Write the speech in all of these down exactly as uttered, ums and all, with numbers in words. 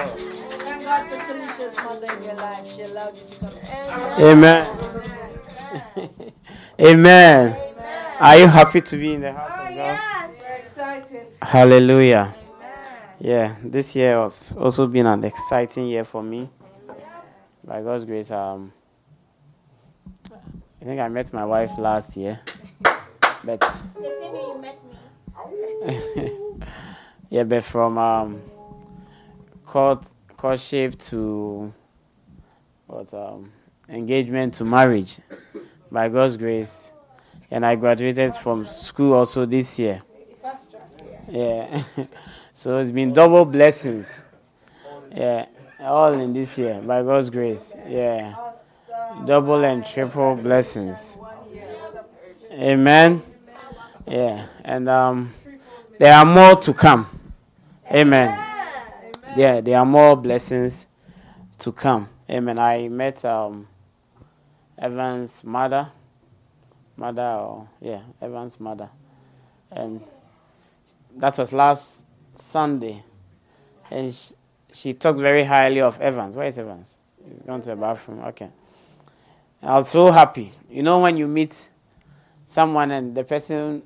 Thank God for Felicia's mother in your life. She allowed you to come. Amen. Amen. Amen. Are you happy to be in the house Oh, of God? yes. We're excited. Hallelujah. Amen. Yeah, this year has also been an exciting year for me. By God's grace, um, I think I met my wife last year. But the same way you met me. yeah, but from um, court, courtship to what um, engagement to marriage, by God's grace, and I graduated from school also this year. Yeah, so it's been double blessings. Yeah, all in this year, by God's grace. Yeah, double and triple blessings. Amen. Yeah, and um, there are more to come. Amen. Yeah, there are more blessings to come. Amen. I met um, Evan's mother, mother, or yeah, Evan's mother, and that was last Sunday, and she, she talked very highly of Evans. Where is Evans? He's gone to the bathroom. Okay. I was so happy. You know when you meet someone and the person,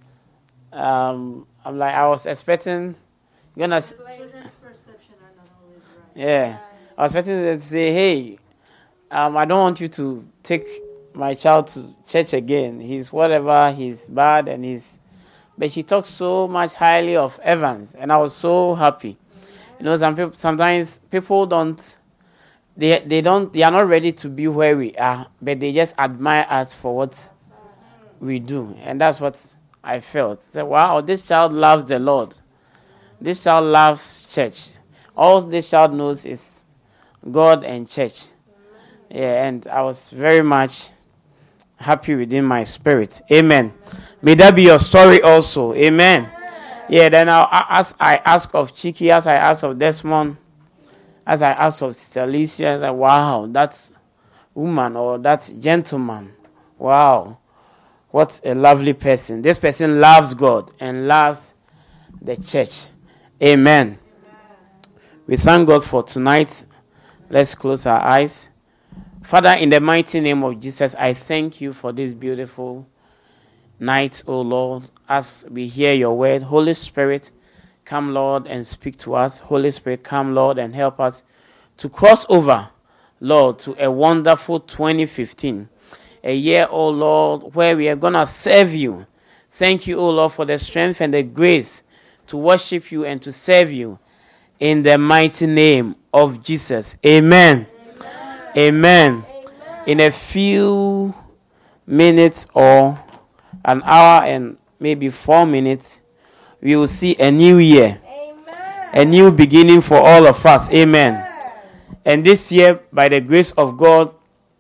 um, I'm like, I was expecting, you're gonna. Children's perception are not always right. Yeah, I was expecting to say, hey, um, I don't want you to take my child to church again. He's whatever, he's bad, and he's. But she talks so much highly of Evans, and I was so happy. You know, some people, sometimes people don't, they they don't, they are not ready to be where we are, but they just admire us for what we do, and that's what I felt. So, wow, this child loves the Lord. This child loves church. All this child knows is God and church. Yeah, and I was very much happy within my spirit. Amen. May that be your story also. Amen. Yeah, then I'll ask, I ask of Chiki, as I ask of Desmond, as I ask of Sister Alicia, that wow, that woman or that gentleman, wow, what a lovely person. This person loves God and loves the church. Amen. We thank God for tonight. Let's close our eyes. Father, in the mighty name of Jesus, I thank you for this beautiful night, O Lord, as we hear your word. Holy Spirit, come, Lord, and speak to us. Holy Spirit, come, Lord, and help us to cross over, Lord, to a wonderful twenty fifteen. A year, O Lord, where we are going to serve you. Thank you, O Lord, for the strength and the grace to worship you and to serve you in the mighty name of Jesus. Amen. Amen. Amen. In a few minutes or an hour and maybe four minutes, we will see a new year. Amen. A new beginning for all of us. Amen. Amen. And this year, by the grace of God,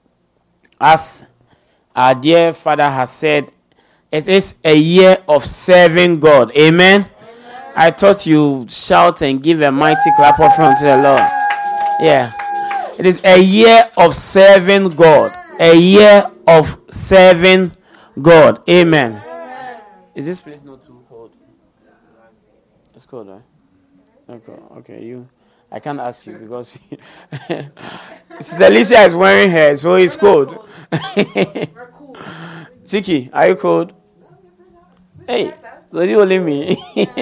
as our dear Father has said, it is a year of serving God. Amen. Amen. I thought you shout and give a mighty clap offering to the Lord. Yeah. It is a year of serving God. A year of serving God. Amen. Amen. Is this place not too cold? It's cold, right? Okay, okay, you. I can't ask you because Sister Alicia is wearing hair, so it's cold. Chiki, are you cold? Hey, so you only me.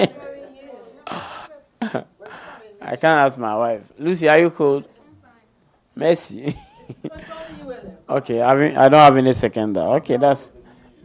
I can't ask my wife. Lucy, are you cold? Mercy. Okay, I mean, I don't have any second there. Okay, that's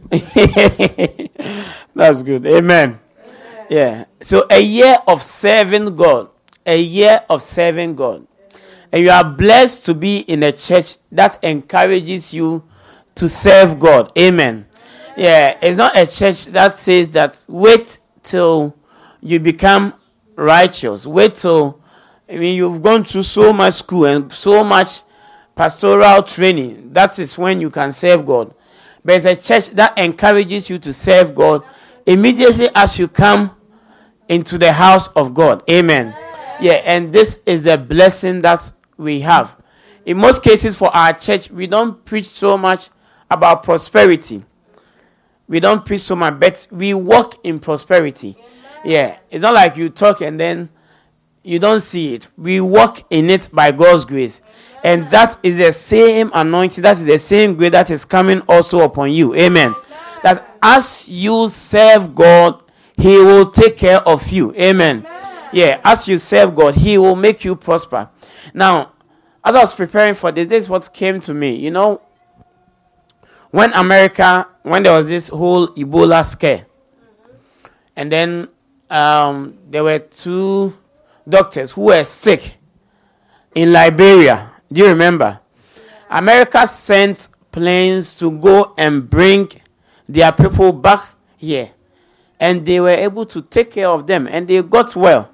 that's good. Amen. Yeah. So a year of serving God. A year of serving God. And you are blessed to be in a church that encourages you to serve God. Amen. Yeah, it's not a church that says that wait till you become righteous. Wait till, I mean, you've gone through so much school and so much pastoral training. That is when you can serve God. But it's a church that encourages you to serve God immediately as you come into the house of God. Amen. Yeah, and this is a blessing that we have. In most cases for our church, we don't preach so much about prosperity. We don't preach so much, but we walk in prosperity. Yeah, it's not like you talk and then you don't see it. We walk in it by God's grace. And that is the same anointing, that is the same grace that is coming also upon you. Amen. That as you serve God, He will take care of you. Amen. Yeah, as you serve God, He will make you prosper. Now, as I was preparing for this, this is what came to me. You know, when America, when there was this whole Ebola scare, and then um, there were two doctors who were sick in Liberia. Do you remember? Yeah. America sent planes to go and bring their people back here. And they were able to take care of them. And they got well.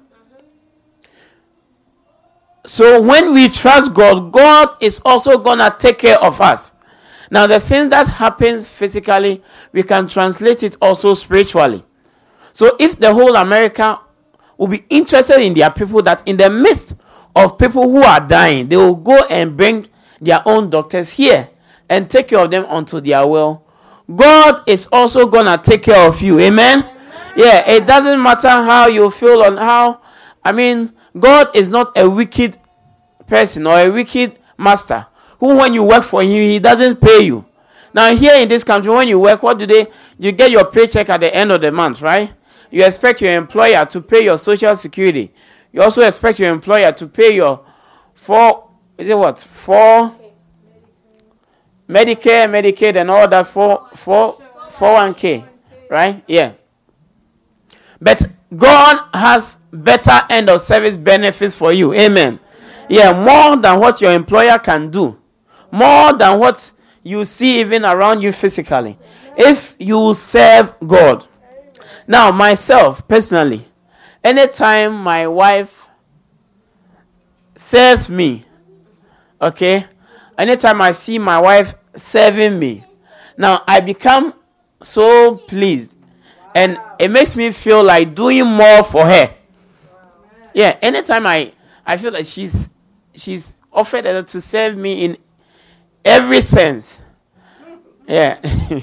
So when we trust God, God is also going to take care of us. Now the thing that happens physically, we can translate it also spiritually. So if the whole America will be interested in their people, that in the midst of people who are dying, they will go and bring their own doctors here and take care of them until they are well. God is also going to take care of you. Amen? Amen? Yeah, it doesn't matter how you feel on how, I mean, God is not a wicked person or a wicked master who when you work for him, he doesn't pay you. Now here in this country, when you work, what do they, you get your paycheck at the end of the month, right? You expect your employer to pay your social security. You also expect your employer to pay your four, is it what? Four, Medicare, Medicaid, and all that for for four one k, right? Yeah. But God has better end of service benefits for you. Amen. Yeah, more than what your employer can do, more than what you see even around you physically, if you serve God. Now, myself personally, anytime my wife serves me, okay, anytime I see my wife serving me, now I become so pleased. And it makes me feel like doing more for her. Yeah, anytime I, I feel like she's she's offered to serve me in every sense. Yeah.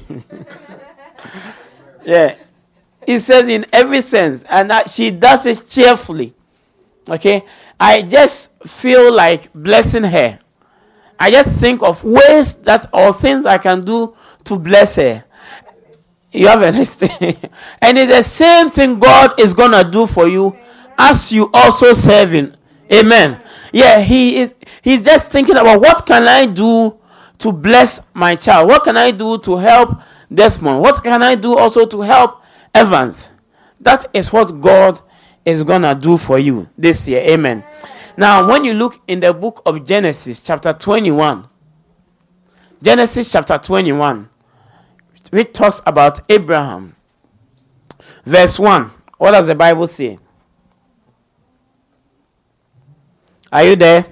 Yeah. It says in every sense. And that she does it cheerfully. Okay? I just feel like blessing her. I just think of ways that or things I can do to bless her. You have a next and it's the same thing God is going to do for you as you also serve him. Amen. Yeah, he is he's just thinking about what can I do to bless my child? What can I do to help Desmond? What can I do also to help Evans? That is what God is going to do for you this year. Amen. Now, when you look in the book of Genesis chapter twenty-one, Genesis chapter twenty-one, which talks about Abraham. Verse one. What does the Bible say? Are you there?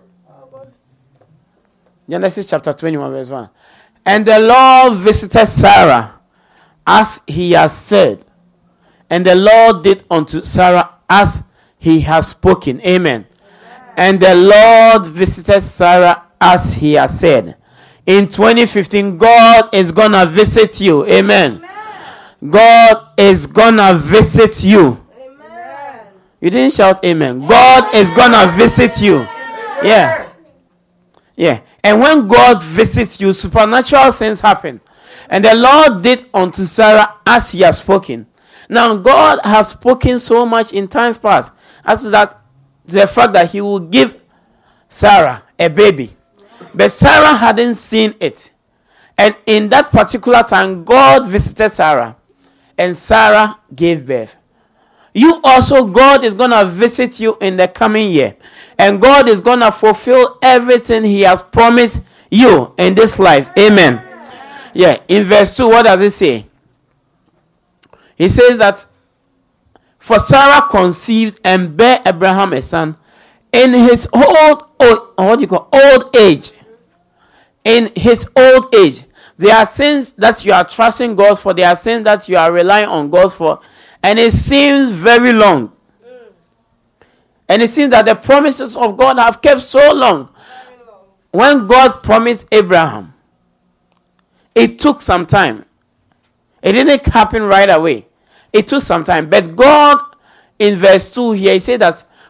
Genesis chapter twenty-one, verse one. And the Lord visited Sarah as he has said. And the Lord did unto Sarah as he has spoken. Amen. Amen. And the Lord visited Sarah as he has said. In twenty fifteen, God is going to visit you. Amen. Amen. God is going to visit you. Amen. You didn't shout amen. God amen. Is going to visit you. Amen. Yeah. Yeah. And when God visits you, supernatural things happen. And the Lord did unto Sarah as he has spoken. Now, God has spoken so much in times past as that the fact that he will give Sarah a baby. But Sarah hadn't seen it. And in that particular time, God visited Sarah. And Sarah gave birth. You also, God is going to visit you in the coming year. And God is going to fulfill everything he has promised you in this life. Amen. Yeah, in verse two, what does it say? He says that, for Sarah conceived and bare Abraham a son in his old, old what do you call, old age. In his old age. There are things that you are trusting God for. There are things that you are relying on God for. And it seems very long. Mm. And it seems that the promises of God have kept so long. When God promised Abraham, it took some time. It didn't happen right away. It took some time. But God, in verse two here, he said that,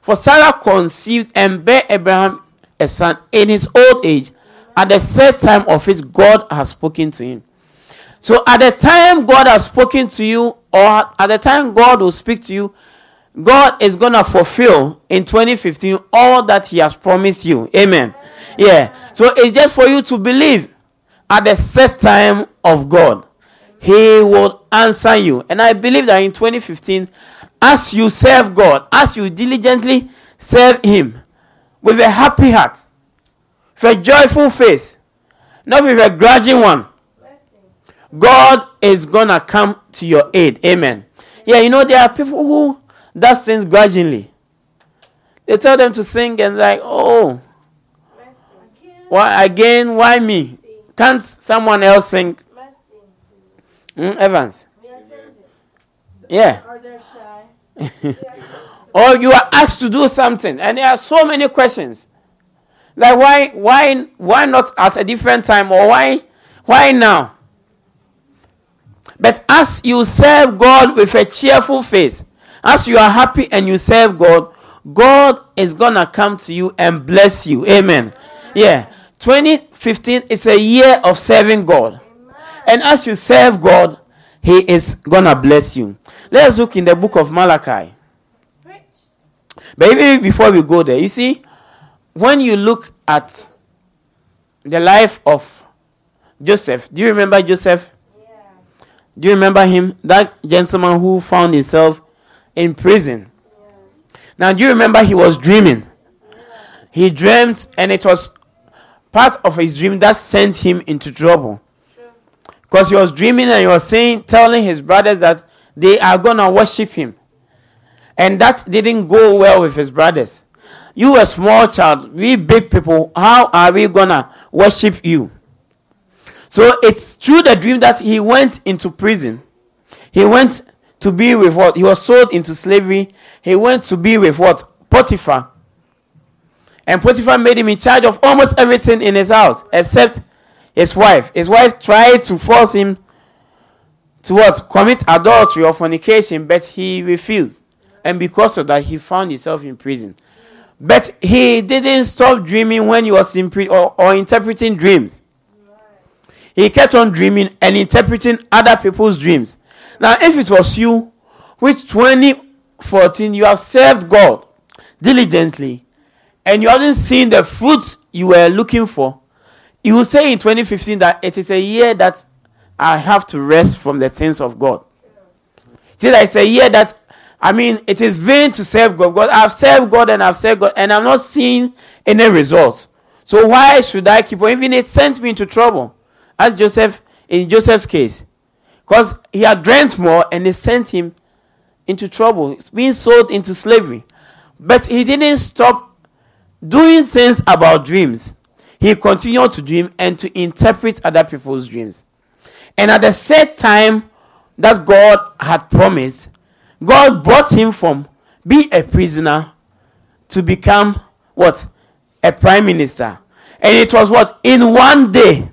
For Sarah conceived and bare Abraham a son in his old age. At the set time of it, God has spoken to him. So at the time God has spoken to you, or at the time God will speak to you, God is going to fulfill in twenty fifteen all that he has promised you. Amen. Yeah. So it's just for you to believe at the set time of God. He will answer you. And I believe that in twenty fifteen, as you serve God, as you diligently serve him with a happy heart, with a joyful face, not with a grudging one, God is going to come to your aid. Amen. Yeah, you know, there are people who does things grudgingly. They tell them to sing and like, oh, why again? Why me? Can't someone else sing? Mm, Evans. Yeah. Or you are asked to do something, and there are so many questions. Like why, why, why not at a different time, or why, why now? But as you serve God with a cheerful face, as you are happy and you serve God, God is going to come to you and bless you. Amen. Yeah. twenty fifteen is a year of serving God. And as you serve God, he is going to bless you. Let's look in the book of Malachi. But even before we go there, you see, when you look at the life of Joseph, do you remember Joseph? Yeah. Do you remember him? That gentleman who found himself in prison. Yeah. Now, do you remember he was dreaming? Yeah. He dreamt, and it was part of his dream that sent him into trouble. Because he was dreaming and he was saying, telling his brothers that they are going to worship him. And that didn't go well with his brothers. You a small child, we big people, how are we going to worship you? So it's through the dream that he went into prison. He went to be with what? He was sold into slavery. He went to be with what? Potiphar. And Potiphar made him in charge of almost everything in his house, except his wife. His wife tried to force him to what? Commit adultery or fornication, but he refused. And because of that, he found himself in prison. But he didn't stop dreaming when he was in prison, or, or interpreting dreams. He kept on dreaming and interpreting other people's dreams. Now, if it was you, which twenty fourteen you have served God diligently, and you haven't seen the fruits you were looking for, you will say in twenty fifteen that it is a year that I have to rest from the things of God. See, that it's a year that, I mean, it is vain to serve God. God, I've served God and I've served God, and I'm not seeing any results. So why should I keep on? Even it sent me into trouble, as Joseph, in Joseph's case. Because he had dreamt more and they sent him into trouble. It's being sold into slavery. But he didn't stop doing things about dreams. He continued to dream and to interpret other people's dreams. And at the set time that God had promised, God brought him from being a prisoner to become what? A prime minister. And it was what? In one day.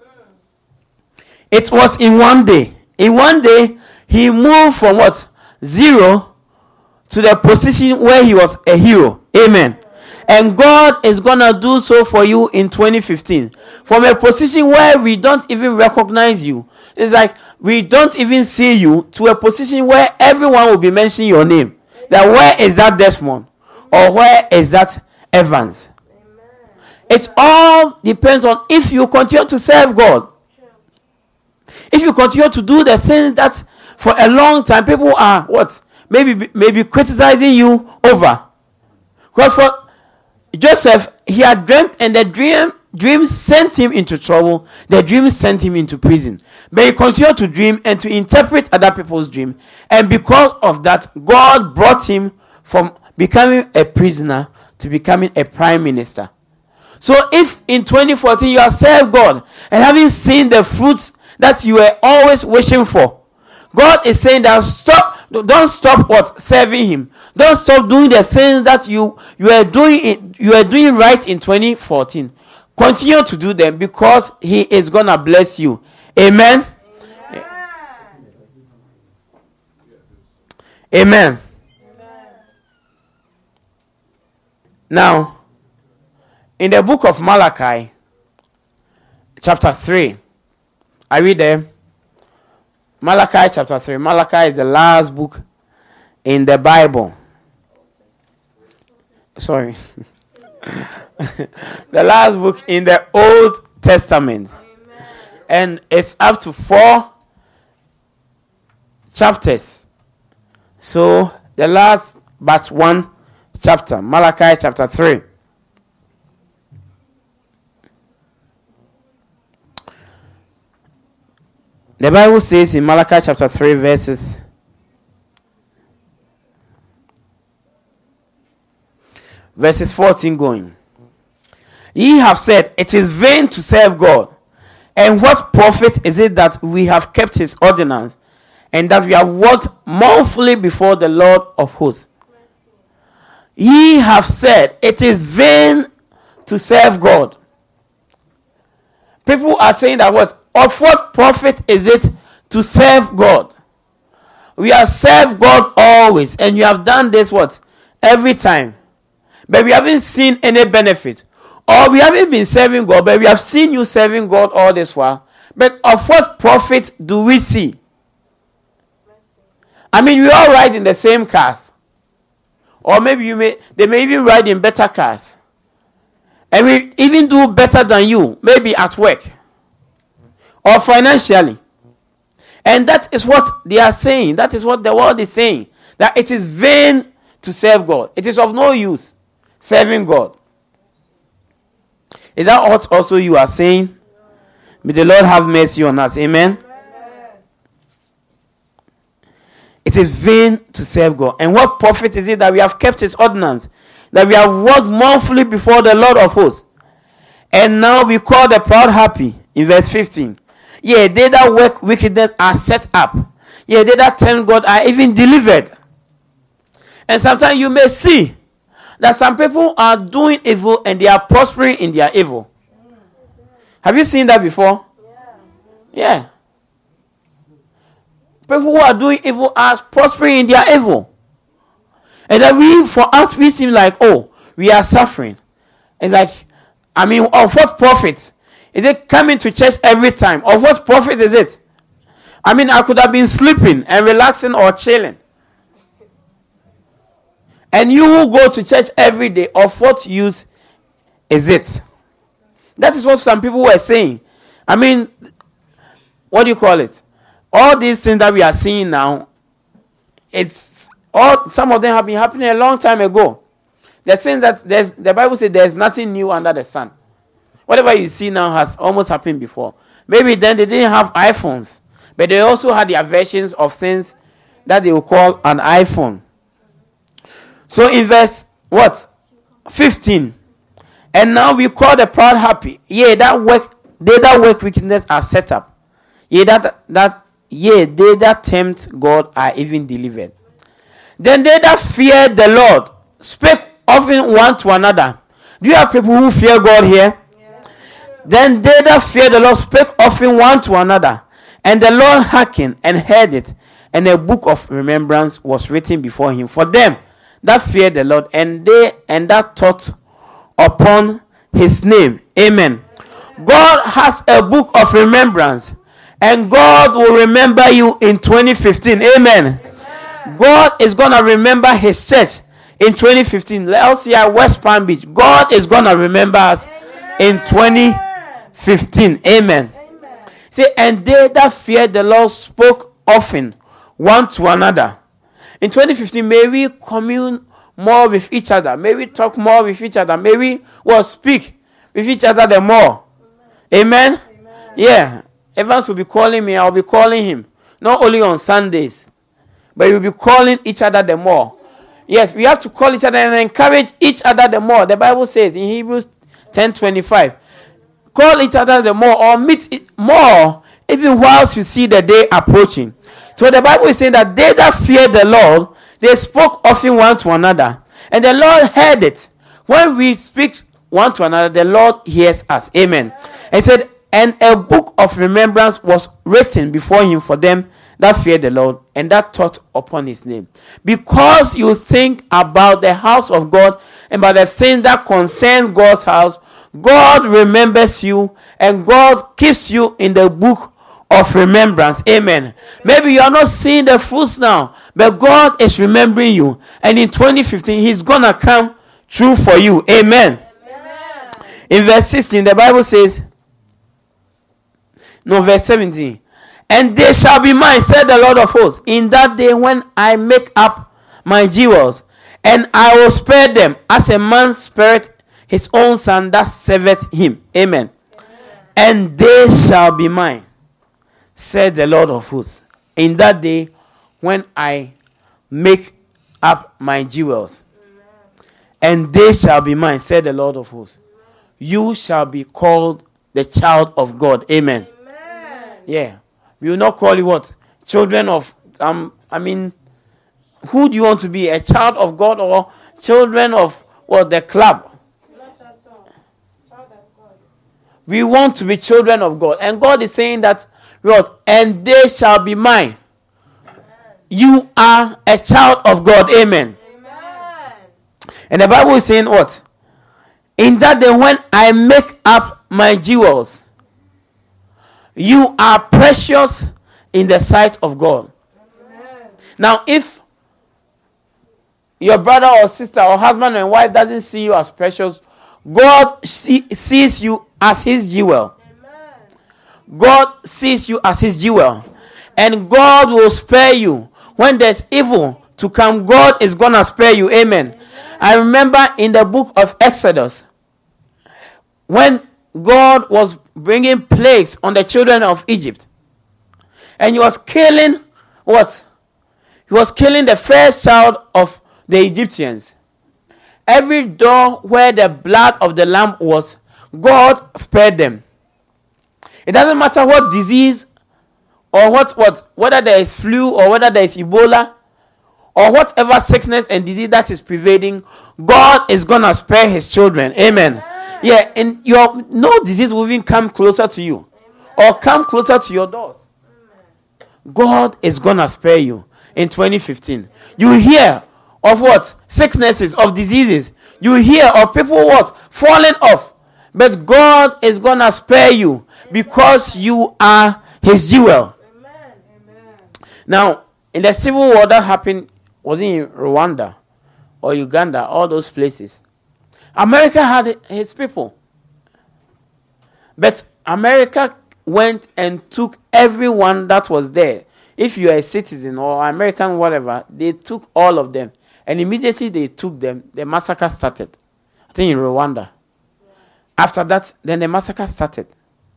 It was in one day. In one day, he moved from what? Zero to the position where he was a hero. Amen. And God is going to do so for you in twenty fifteen. From a position where we don't even recognize you. It's like we don't even see you, to a position where everyone will be mentioning your name. That where is that Desmond? Or where is that Evans? It all depends on if you continue to serve God. If you continue to do the things that for a long time people are what? Maybe maybe criticizing you over. Because for Joseph, he had dreamt, and the dream dream sent him into trouble. The dream sent him into prison. But he continued to dream and to interpret other people's dream. And because of that, God brought him from becoming a prisoner to becoming a prime minister. So if in twenty fourteen you have served God and having seen the fruits that you were always wishing for, God is saying that stop, don't stop what? Serving him. Don't stop doing the things that you you are doing it, you are doing right in twenty fourteen. Continue to do them, because he is gonna bless you. Amen. Amen. Amen. Now, in the book of Malachi, chapter three, are we there? Malachi chapter three. Malachi is the last book in the Bible. Sorry. The last book in the Old Testament. Amen. And it's up to four chapters. So, the last but one chapter, Malachi chapter three. The Bible says in Malachi chapter three verses verses fourteen going. Ye have said, it is vain to serve God. And what profit is it that we have kept his ordinance, and that we have walked mournfully before the Lord of hosts? Ye have said, it is vain to serve God. People are saying that what? Of what profit is it to serve God? We have served God always, and you have done this what? Every time. But we haven't seen any benefit. Or we haven't been serving God, but we have seen you serving God all this while. But of what profit do we see? I mean, we all ride in the same cars. Or maybe you may they may even ride in better cars. And we even do better than you, maybe at work. Or financially. And that is what they are saying. That is what the world is saying. That it is vain to serve God. It is of no use serving God. Is that what also you are saying? May the Lord have mercy on us. Amen. Amen. It is vain to serve God. And what profit is it that we have kept his ordinance? That we have walked mournfully before the Lord of hosts. And now we call the proud happy. In verse fifteen. Yea, they that work wickedness are set up. Yea, they that tempt God are even delivered. And sometimes you may see that some people are doing evil and they are prospering in their evil. Have you seen that before? Yeah. yeah. People who are doing evil are prospering in their evil. And then we, for us, we seem like, oh, we are suffering. It's like, I mean, of what profit? Is it coming to church every time? Of what profit is it? I mean, I could have been sleeping and relaxing or chilling. And you who go to church every day, of what use is it? That is what some people were saying. I mean, what do you call it? All these things that we are seeing now, it's all some of them have been happening a long time ago. They're saying that there's, the Bible says there's nothing new under the sun. Whatever you see now has almost happened before. Maybe then they didn't have iPhones, but they also had their versions of things that they will call an iPhone. So in verse what? fifteen. And now we call the proud happy. Yea, that work they that work wickedness are set up. Yea, that that yea, they that tempt God are even delivered. Then they that fear the Lord speak often one to another. Do you have people who fear God here? Yes. Then they that fear the Lord speak often one to another. And the Lord hearkened and heard it. And a book of remembrance was written before him for them that feared the Lord, and they and that thought upon his name. Amen. God has a book of remembrance, and God will remember you in twenty fifteen. Amen. Amen. God is gonna remember his church in twenty fifteen. Let's see at West Palm Beach. God is gonna remember us in twenty fifteen. Amen. Amen. See, and they that feared the Lord spoke often one to another. In twenty fifteen, may we commune more with each other. May we talk more with each other. May we well speak with each other the more. Amen? Amen. Yeah. Evans will be calling me. I'll be calling him. Not only on Sundays, but we'll be calling each other the more. Yes, we have to call each other and encourage each other the more. The Bible says in Hebrews ten twenty-five, call each other the more, or meet it more, even whilst you see the day approaching. So the Bible is saying that they that feared the Lord, they spoke often one to another. And the Lord heard it. When we speak one to another, the Lord hears us. Amen. And he said, and a book of remembrance was written before him for them that fear the Lord and that thought upon his name. Because you think about the house of God and about the things that concern God's house, God remembers you and God keeps you in the book of remembrance. Amen. Maybe you are not seeing the fruits now, but God is remembering you. And in twenty fifteen, he's going to come true for you. Amen. Amen. In verse sixteen, the Bible says, no, verse seventeen. And they shall be mine, said the Lord of hosts, in that day when I make up my jewels, and I will spare them as a man spareth his own son that serveth him. Amen. Amen. And they shall be mine, said the Lord of hosts, in that day when I make up my jewels. Amen. And they shall be mine, said the Lord of hosts. You shall be called the child of God. Amen. Amen. Yeah. We will not call you what? Children of, um, I mean, who do you want to be? A child of God or children of what? The club? Not at all. Child of God. We want to be children of God. And God is saying that, what? And they shall be mine. Amen. You are a child of God. Amen. Amen. And the Bible is saying what? In that day when I make up my jewels, you are precious in the sight of God. Amen. Now, if your brother or sister or husband and wife doesn't see you as precious, God see, sees you as his jewel. Amen. God sees you as his jewel. And God will spare you. When there's evil to come, God is going to spare you. Amen. Amen. I remember in the book of Exodus, when God was bringing plagues on the children of Egypt. And he was killing what? He was killing the first child of the Egyptians. Every door where the blood of the lamb was, God spared them. It doesn't matter what disease or what, what whether there is flu or whether there is Ebola or whatever sickness and disease that is prevailing, God is going to spare his children. Amen. Yeah, and your no disease will even come closer to you. Amen. Or come closer to your doors. Amen. God is going to spare you in twenty fifteen. You hear of what? Sicknesses, of diseases. You hear of people what? Falling off. But God is going to spare you because you are his jewel. Amen. Now, in the civil war that happened, was it in Rwanda or Uganda, all those places, America had his people. But America went and took everyone that was there. If you are a citizen or American, whatever, they took all of them. And immediately they took them, the massacre started. I think in Rwanda. Yeah. After that, then the massacre started.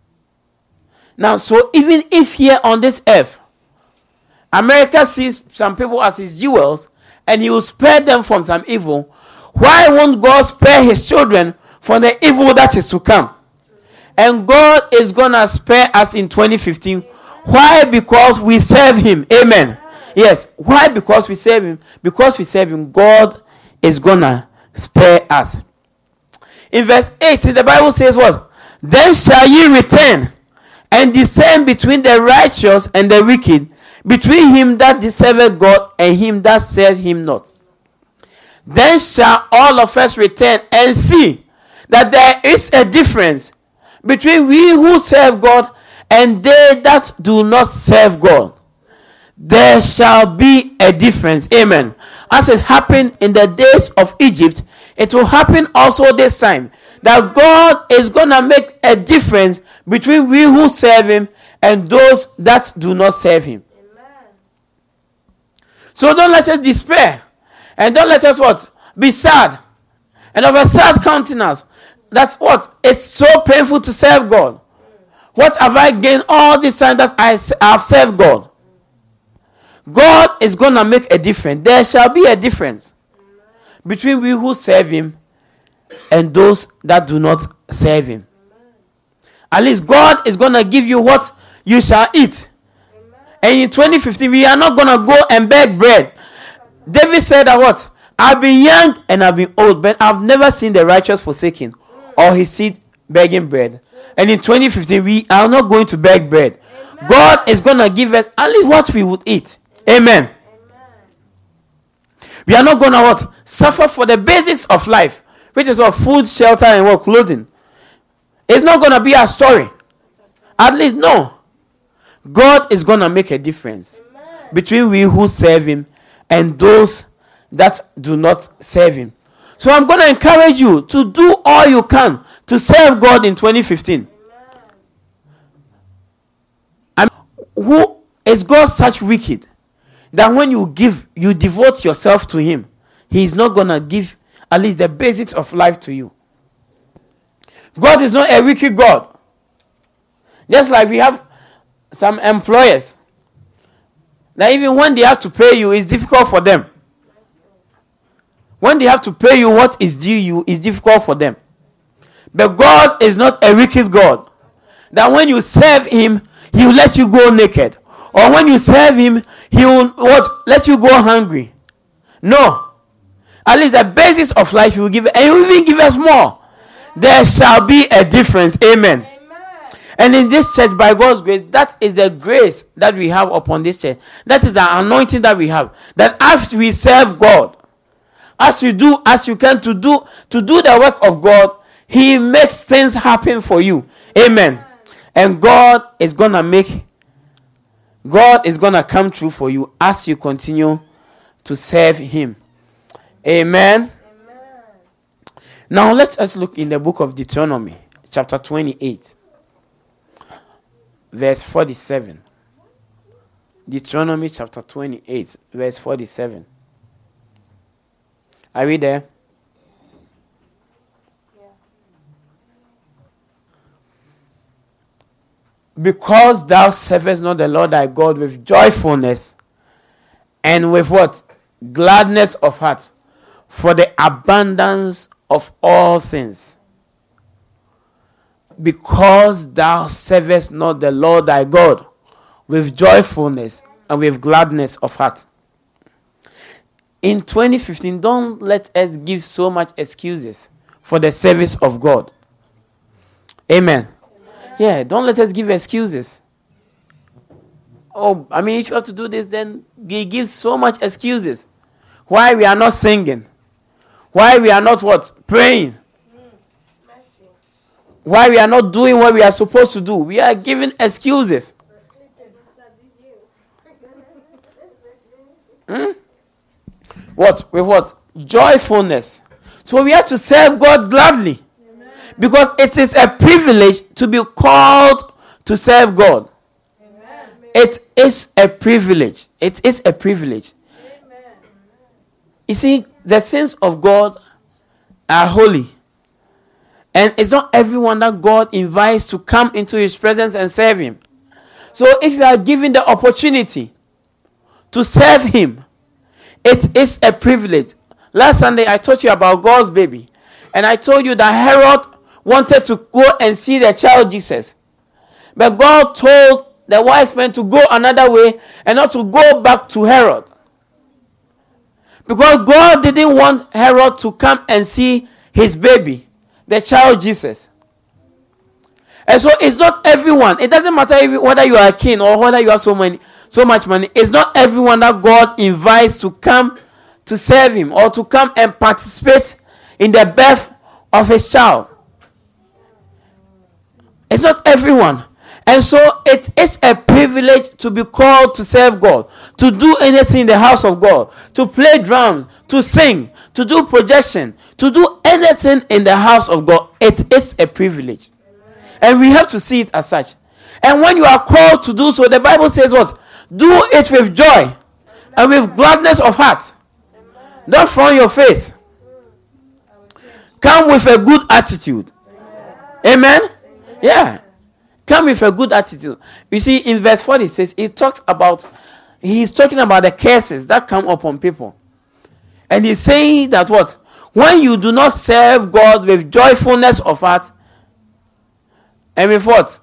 Now, so even if here on this earth, America sees some people as his jewels, and he will spare them from some evil, why won't God spare his children from the evil that is to come? And God is going to spare us in twenty fifteen. Why? Because we serve him. Amen. Yes. Why? Because we serve him. Because we serve him, God is going to spare us. In verse eighteen, the Bible says what? Then shall ye return and discern between the righteous and the wicked, between him that serveth God and him that serveth him not. Then shall all of us return and see that there is a difference between we who serve God and they that do not serve God. There shall be a difference. Amen. As it happened in the days of Egypt, it will happen also this time. That God is going to make a difference between we who serve him and those that do not serve him. Amen. So don't let us despair. And don't let us what? Be sad. And of a sad countenance. That's what? It's so painful to serve God. What have I gained all this time that I have served God? God is going to make a difference. There shall be a difference between we who serve him and those that do not serve him. At least God is going to give you what you shall eat. And in twenty fifteen, we are not going to go and beg bread. David said that what? I've been young and I've been old, but I've never seen the righteous forsaken or his seed begging bread. And in twenty fifteen, we are not going to beg bread. God is going to give us at least what we would eat. Amen. Amen. We are not going to what? Suffer for the basics of life, which is what? Food, shelter, and what? Clothing. It's not going to be our story. At least, no. God is going to make a difference Amen. Between we who serve him and those that do not serve him. So I'm going to encourage you to do all you can to serve God in twenty fifteen. I mean, who is God such wicked that when you give, you devote yourself to him, he is not going to give at least the basics of life to you. God is not a wicked God. Just like we have some employers that even when they have to pay you, it's difficult for them. When they have to pay you what is due you, it's difficult for them. But God is not a wicked God. That when you serve him, he will let you go naked. Or when you serve him, he will what? Let you go hungry. No. At least the basis of life he will give, and he will even give us more. There shall be a difference. Amen. Amen. And in this church, by God's grace, that is the grace that we have upon this church. That is the anointing that we have. That as we serve God, as you do, as you can to do, to do the work of God, he makes things happen for you. Amen. And God is going to make, God is going to come true for you as you continue to serve him. Amen. Amen. Now let us look in the book of Deuteronomy, chapter twenty-eight, verse forty-seven. Deuteronomy chapter twenty-eight, verse forty-seven. Are we there? Yeah. Because thou servest not the Lord thy God with joyfulness and with what? Gladness of heart, for the abundance of all things. Because thou servest not the Lord thy God with joyfulness and with gladness of heart. In twenty fifteen, don't let us give so much excuses for the service of God. Amen. Amen. Yeah, don't let us give excuses. Oh, I mean, if you have to do this, then he gives so much excuses. Why we are not singing? Why we are not what? Praying? Why we are not doing what we are supposed to do? We are giving excuses. Hmm? What? With what? Joyfulness. So we have to serve God gladly. Amen. Because it is a privilege to be called to serve God. Amen. It is a privilege. It is a privilege. Amen. You see, the things of God are holy. And it's not everyone that God invites to come into his presence and serve him. So if you are given the opportunity to serve him, it is a privilege. Last Sunday, I taught you about God's baby. And I told you that Herod wanted to go and see the child Jesus. But God told the wise men to go another way and not to go back to Herod. Because God didn't want Herod to come and see his baby, the child Jesus. And so it's not everyone. It doesn't matter if, whether you are a king or whether you have so many, so much money. It's not everyone that God invites to come to serve him or to come and participate in the birth of his child. It's not everyone. And so it is a privilege to be called to serve God, to do anything in the house of God, to play drums, to sing, to do projection, to do anything in the house of God. It is a privilege. And we have to see it as such. And when you are called to do so, the Bible says what? Do it with joy and with gladness of heart. Don't frown your face. Come with a good attitude. Amen? Yeah. Come with a good attitude. You see, in verse forty, it says, it talks about, he's talking about the curses that come upon people. And he's saying that what? When you do not serve God with joyfulness of heart, and with what?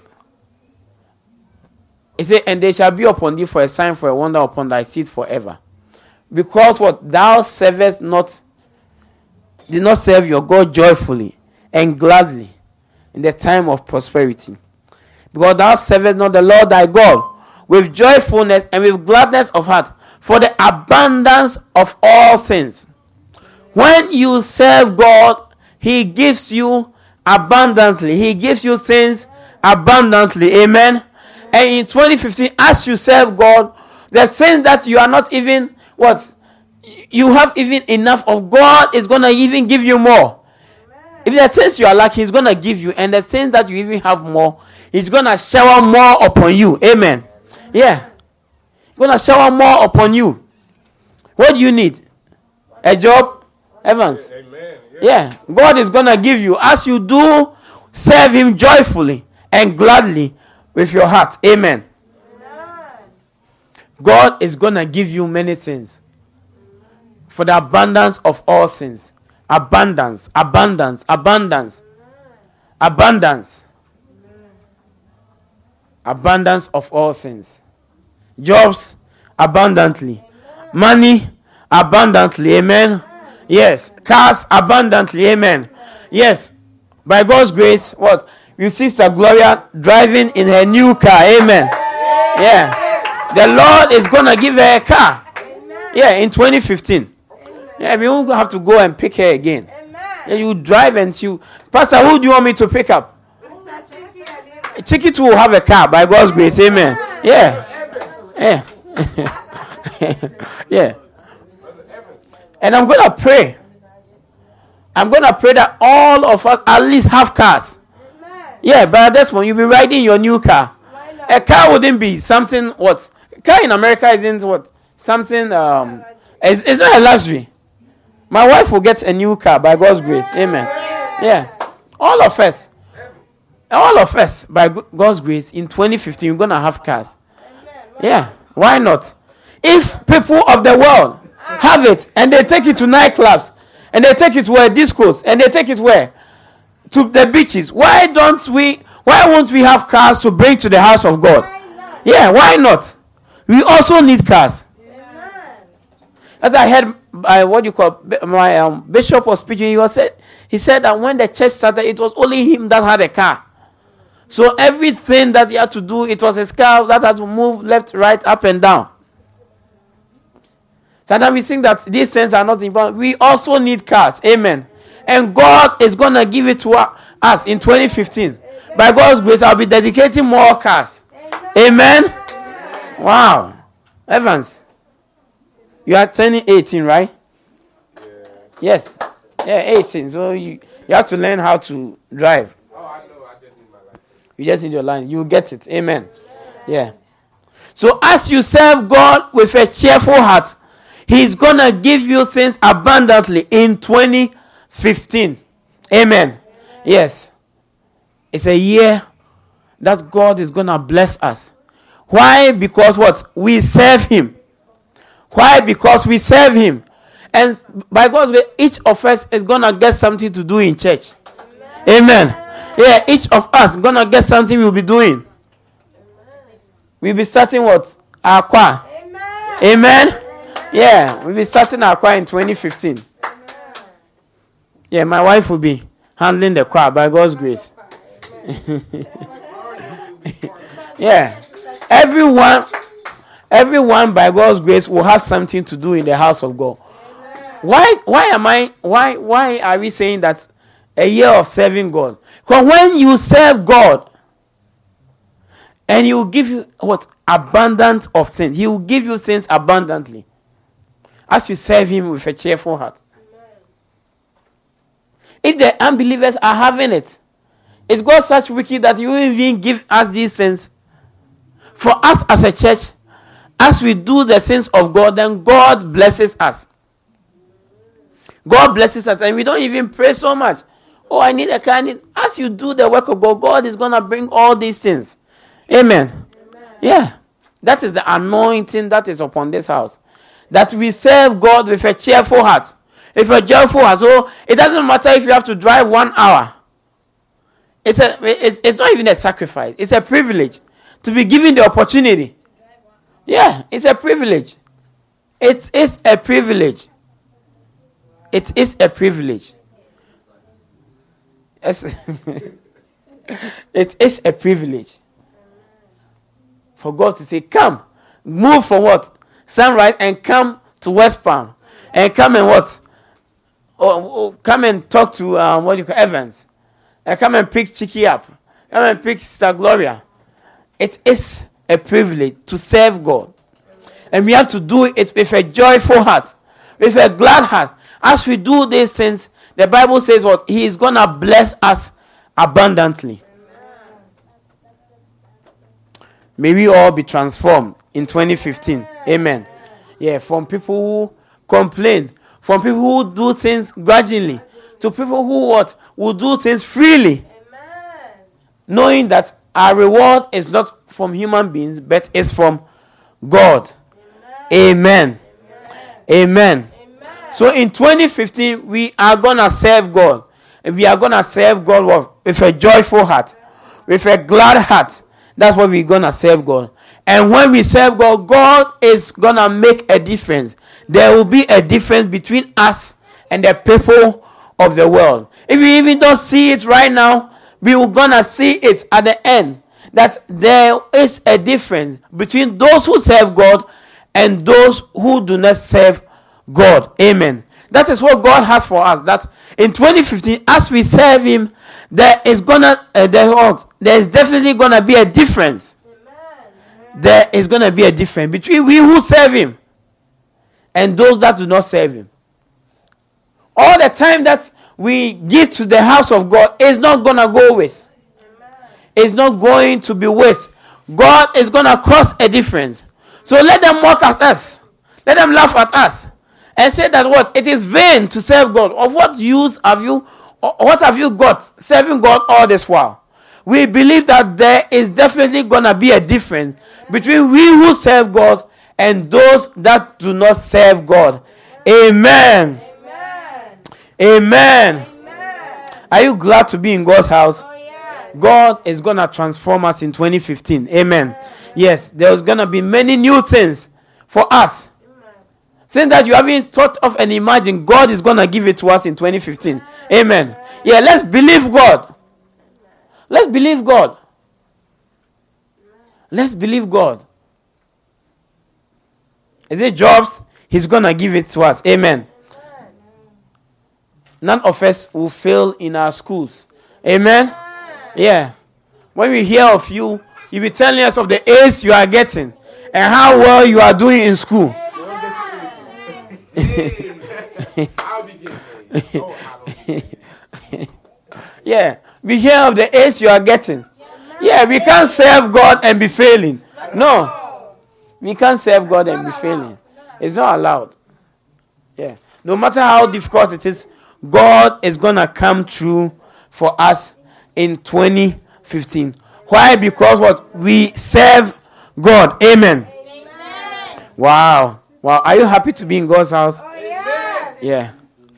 It says, and they shall be upon thee for a sign, for a wonder upon thy seed forever. Because what? Thou servest not, did not serve your God joyfully and gladly in the time of prosperity. because thou servest not the Lord thy God with joyfulness and with gladness of heart, for the abundance of all things. When you serve God, he gives you abundantly. He gives you things abundantly. Amen. And in twenty fifteen, as you serve God, the things that you are not even, what? You have even enough of, God is going to even give you more. If there are things you are lacking, he's going to give you. And the things that you even have more, he's going to shower more upon you. Amen. Yeah. He's going to shower more upon you. What do you need? A job? Evans? Amen. Yeah. God is going to give you. As you do, serve him joyfully and gladly with your heart. Amen. God is going to give you many things. For the abundance of all things. Abundance, abundance, abundance, abundance, abundance of all things. Jobs, abundantly. Money, abundantly. Amen. Yes. Cars, abundantly. Amen. Yes. By God's grace, what? You see Sister Gloria driving in her new car. Amen. Yeah. The Lord is going to give her a car. Yeah, in twenty fifteen. Yeah, we won't have to go and pick her again. Yeah, you drive and you, Pastor, who do you want me to pick up? Chicky too will have a car by God's grace. Amen. Yeah. Yeah. Yeah. And I'm going to pray. I'm going to pray that all of us at least have cars. Yeah, but that's when you'll be riding your new car. A car wouldn't be something, what? A car in America isn't what? Something, um, it's, it's not a luxury. My wife will get a new car by God's grace. Amen. Yeah. All of us. All of us, by God's grace, in twenty fifteen, we're going to have cars. Yeah. Why not? If people of the world have it, and they take it to nightclubs, and they take it to where discos, and they take it where? To the beaches. Why don't we, why won't we have cars to bring to the house of God? Yeah, why not? We also need cars. As I heard, uh, what you call, my um, bishop was preaching, he was said, he said that when the church started, it was only him that had a car. So everything that he had to do, it was a car that had to move left, right, up and down. Sometimes we think that these things are not important. We also need cars. Amen. And God is going to give it to us in twenty fifteen. By God's grace, I'll be dedicating more cars. Amen. Wow. Evans. You are turning eighteen, right? Yes. Yeah, eighteen. So you, you have to learn how to drive. Oh, I know. I just need my license. You just need your license. You get it. Amen. Yeah. So as you serve God with a cheerful heart, he's going to give you things abundantly in twenty fifteen. Amen. Yes. It's a year that God is going to bless us. Why? Because what? We serve him. Why? Because we serve him. And by God's way, each of us is going to get something to do in church. Amen. Amen. Yeah, each of us going to get something we'll be doing. We'll be starting what? Our choir. Amen. Amen. Amen. Yeah, we'll be starting our choir in twenty fifteen. Amen. Yeah, my wife will be handling the choir by God's grace. Yeah. Everyone... Everyone by God's grace will have something to do in the house of God. Why why am I why why are we saying that a year of serving God? Because when you serve God and he will give you what? Abundant of things. He will give you things abundantly. As you serve him with a cheerful heart. If the unbelievers are having it, is God such wicked that you will even give us these things? For us as a church, as we do the things of God, then God blesses us. God blesses us, and we don't even pray so much. Oh, I need a car. I need... As you do the work of God, God is going to bring all these things. Amen. Amen. Yeah. That is the anointing that is upon this house. That we serve God with a cheerful heart. If a cheerful heart, so it doesn't matter if you have to drive one hour. It's a, it's, it's not even a sacrifice. It's a privilege to be given the opportunity. Yeah, it's a privilege. It is a privilege. It is a privilege. Yes. It is a privilege. For God to say, come, move from what? Sunrise and come to West Palm. And come and what? Oh, oh, come and talk to, um, what you call, Evans. And come and pick Chiki up. Come and pick Sister Gloria. It is a privilege to serve God. And we have to do it with a joyful heart, with a glad heart. As we do these things, the Bible says what? He is going to bless us abundantly. May we all be transformed in twenty fifteen. Amen. Yeah, from people who complain, from people who do things grudgingly, to people who what? Will do things freely. Amen. Knowing that our reward is not from human beings, but is from God. Amen. Amen. Amen. Amen. So in twenty fifteen, we are going to serve God. And we are going to serve God with a joyful heart, with a glad heart. That's what we're going to serve God. And when we serve God, God is going to make a difference. There will be a difference between us and the people of the world. If we even don't see it right now, we are going to see it at the end. That there is a difference between those who serve God and those who do not serve God. Amen. That is what God has for us. That in twenty fifteen, as we serve Him, there is gonna uh, there, there is definitely gonna be a difference. Amen. There is gonna be a difference between we who serve Him and those that do not serve Him. All the time that we give to the house of God is not gonna go waste. Amen. It's not going to be waste. God is gonna cause a difference. So let them mock at us. Let them laugh at us. And say that what? It is vain to serve God. Of what use have you, what have you got serving God all this while? We believe that there is definitely going to be a difference between we who serve God and those that do not serve God. Amen. Amen. Amen. Amen. Are you glad to be in God's house? Oh, yes. God is going to transform us in twenty fifteen. Amen. Amen. Yes, there's going to be many new things for us. Things that you haven't thought of and imagined, God is going to give it to us in twenty fifteen. Amen. Yeah, let's believe God. Let's believe God. Let's believe God. Is it jobs? He's going to give it to us. Amen. None of us will fail in our schools. Amen. Yeah. When we hear of you, you'll be telling us of the A's you are getting and how well you are doing in school. Yeah, we hear of the A's you are getting. Yeah, we can't serve God and be failing. No, we can't serve God and be failing. It's not allowed. Yeah, no matter how difficult it is, God is gonna come through for us in twenty fifteen. Why? Because what? We serve God. Amen. Amen. Wow. Wow, are you happy to be in God's house? Oh, yeah. Yeah.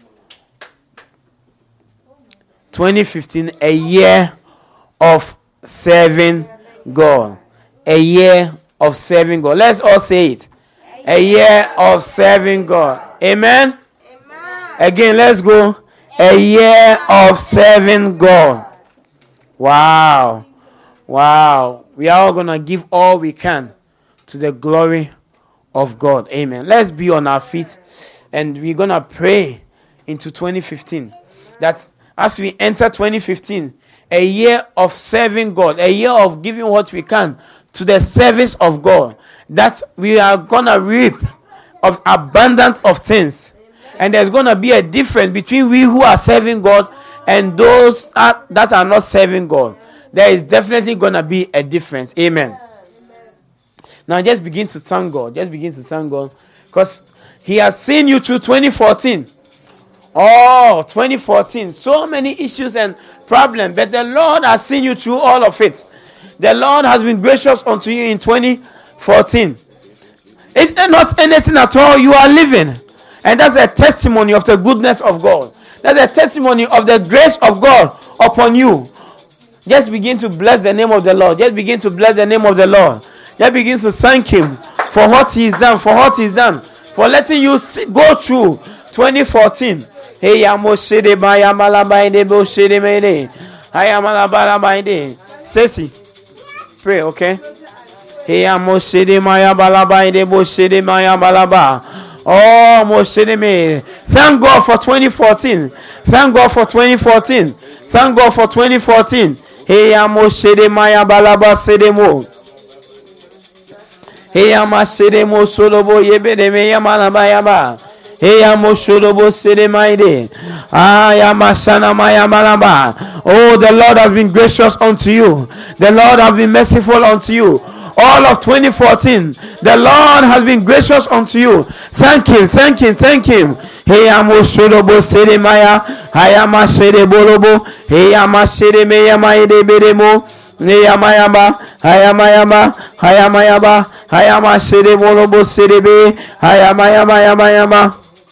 twenty fifteen, a year of serving God. A year of serving God. Let's all say it. A year of serving God. Amen? Amen. Again, let's go. A year of serving God. Wow. Wow. We are all going to give all we can to the glory of God. Amen. Let's be on our feet and we're going to pray into twenty fifteen. That as we enter twenty fifteen, a year of serving God, a year of giving what we can to the service of God, that we are going to reap of abundance of things. And there's going to be a difference between we who are serving God and those that, that are not serving God. There is definitely going to be a difference. Amen. Now just begin to thank God. Just begin to thank God. Because He has seen you through twenty fourteen. Oh, twenty fourteen. So many issues and problems. But the Lord has seen you through all of it. The Lord has been gracious unto you in twenty fourteen. It's not anything at all you are living. And that's a testimony of the goodness of God. That's a testimony of the grace of God upon you. Just begin to bless the name of the Lord. Just begin to bless the name of the Lord. Just begin to thank Him for what He's done, for what He's done, for letting you see, go through twenty fourteen. Hey, Yamoshede Bayamala Binde Boshede Mede. Hayamala Bala Binde. Ceci, pray, okay? He amosede maya balaba idebo sede maya balaba. Oh, mosede me. Thank God for twenty fourteen. Thank God for twenty fourteen. Thank God for twenty fourteen. He amosede maya balaba sede mo. He amasede mo solobo yebede me yamalaba yaba. He amosolobo sede maide. Ah, yamasana maya balaba. Oh, the Lord has been gracious unto you. The Lord has been merciful unto you. All of twenty fourteen, the Lord has been gracious unto you. Thank him, thank him, thank him. Hey, amosolobo sede maya. Hayama sede bolobo. Hey, amasede me yamaide bedemo. Neyamayaba, Hayamayaba, Hayamayaba, Hayama sede bolobo sede be. Hayamayama yamayama.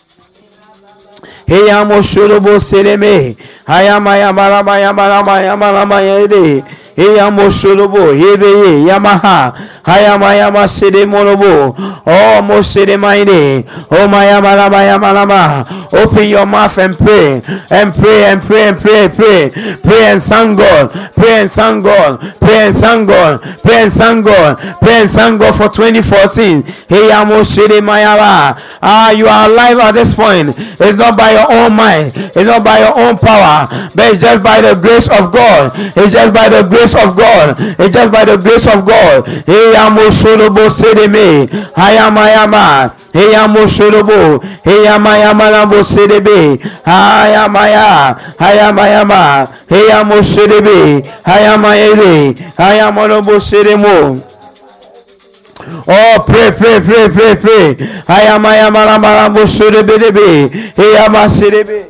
Hey, amosolobo sede me. Hayamayama lama yama lama yama lama yede. Hey, amosolobo yebe yamaha. Hayamayama sede molobo. Oh, mosede maide. Oh, mayama lama yama lama. Open your mouth and pray and pray and pray and pray, pray, pray and thank God, pray and thank God, pray and thank God, pray and thank God, pray and thank God for twenty fourteen. Hey, amosede mayaba. Ah, you are alive at this point. It's not by your own mind, it's not by your own power, but it's just by the grace of God. It's just by the grace of God. It's just by the grace of God. Hey, amosolobo sede me. Hayamayama. Hey, amosolobo. Hey, amayama labo sede be. Hayamaya. Hayamayama. Hey, amosede be. Hayamayele. Hayamolobo sede mo. Oh, pray, pray, pray, pray, pray. Hayamayama labo sede be de be. Hey, amasede be.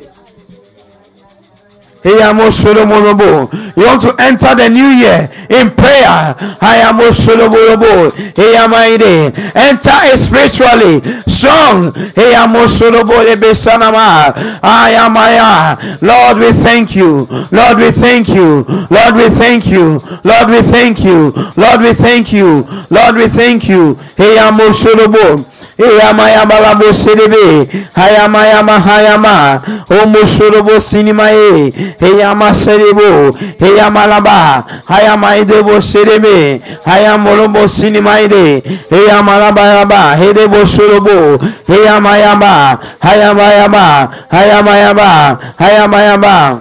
You want to enter the new year in prayer. Enter it spiritually strong. Lord, we thank you. Lord, we thank you. Lord, we thank you. Lord, we thank you. Lord, we thank you. Lord, we thank you. Hayama balabo sedebe. Hayama yama hayama. Omo shorobo sinimae. Hayama sedebo. Hayama laba. Hayama idebo sedebe. Hayama lobo sinimae. Hayama laba laba. Hedebo shorobo. Hayama yama. Hayama yama. Hayama yama. Hayama yama.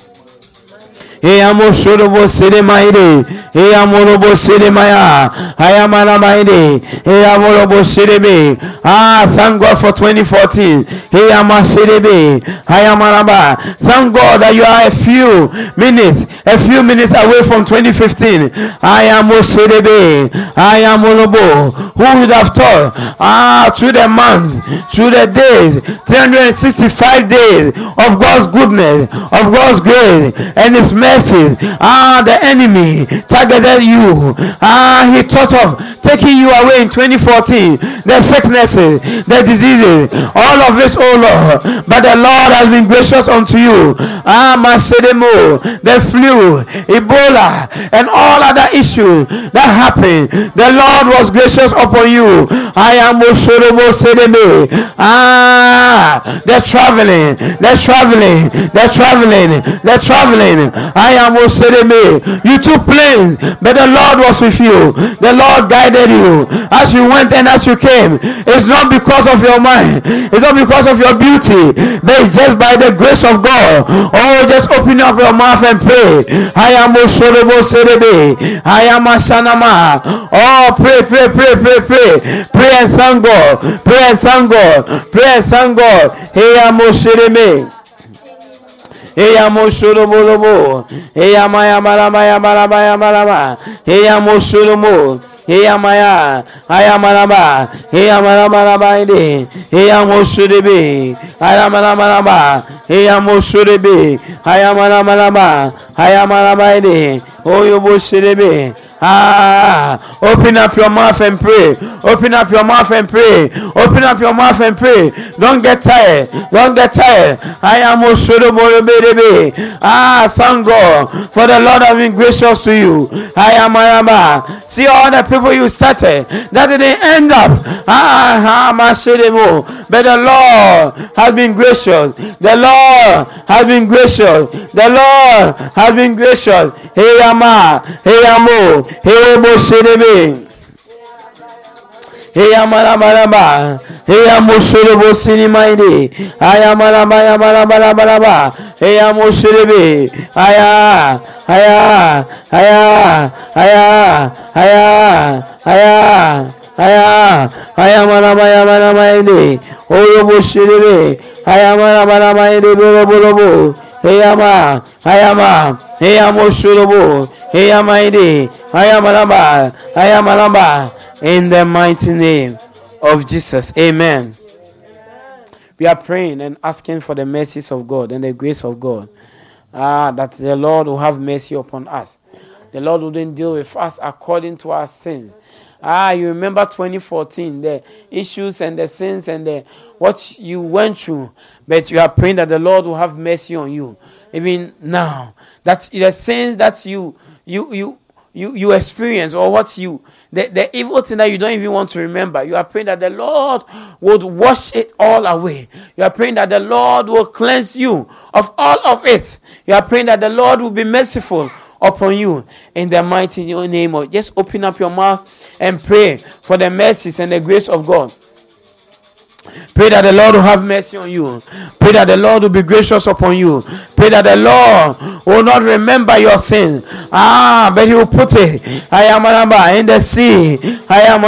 Eyamo shorobo sede maide. Eyamo robo sede maya. Hayamana maide. Eyamo robo sede be. Ah, thank God for twenty fourteen. Eyama sede be. Hayamana ba. Thank God that you are a few minutes, a few minutes away from twenty fifteen. Ayamo sede be. Ayamo robo. Who would have thought? Ah, through the months, through the days, three hundred sixty-five days of God's goodness, of God's grace, and His mercy. Ah, the enemy targeted you. Ah, he thought of taking you away in twenty fourteen. The sicknesses, the diseases, all of it, oh Lord. But the Lord has been gracious unto you. Ah, Masedemo, the flu, Ebola, and all other issues that happened. The Lord was gracious upon you. I am Osorobo Sedeme. Ah, they're traveling, they're traveling, they're traveling, they're traveling. I am Osedeme. You took planes, but the Lord was with you. The Lord guided you as you went and as you came. It's not because of your mind, it's not because of your beauty, but it's just by the grace of God. Oh, just open up your mouth and pray. I am Osedebo Sedebe. I am Asanama. Oh, pray, pray, pray, pray, pray. Pray and thank God. Pray and thank God. Pray and thank God. I am Osedeme. Eya moshoro bolobo. Eya maya mala maya mala maya mala maya. Eya moshoro mo. Eya maya. Aya mala maya. Eya mala mala maya de. Eya moshoro be. Aya mala mala maya. Eya moshoro be. Aya mala mala maya. Aya mala maya de. Oyo moshoro be. Ah, open up your mouth and pray. Open up your mouth and pray. Open up your mouth and pray. Don't get tired. Don't get tired. I am Oshodoborobe. Ah, thank God for the Lord has been gracious to you. I am Ayama. See all the people you started that didn't end up. Ah, but the Lord has been gracious. The Lord has been gracious. The Lord has been gracious. Hey, Ama. Hey, Amo. Hey, Bo Sedebe. Eyamalabalaba. Eyamushorobo sinimaide. Ayamalabalabalaba. Eyamushorebe. Aya. Aya. Aya. Aya. Aya. Aya. Aya. Ayamalabalabalaba. Oyobushirebe. Ayamalabalabalaba. Bolobo. Eyama. Ayama. Eyamushorobo. Eyamaide. Ayamalaba. Ayamalaba. In the mighty name of Jesus. Amen. We are praying and asking for the mercies of God and the grace of God. Ah, that the Lord will have mercy upon us. The Lord wouldn't deal with us according to our sins. Ah, you remember twenty fourteen, the issues and the sins and the what you went through. But you are praying that the Lord will have mercy on you. Even now. That the sins that you you you You, you experience or what you the, the evil thing that you don't even want to remember. You are praying that the Lord would wash it all away. You are praying that the Lord will cleanse you of all of it. You are praying that the Lord will be merciful upon you in the mighty name of. Just open up your mouth and pray for the mercies and the grace of God. Pray that the Lord will have mercy on you. Pray that the Lord will be gracious upon you. Pray that the Lord will not remember your sin. Ah, but He will put it. I am in the sea. I am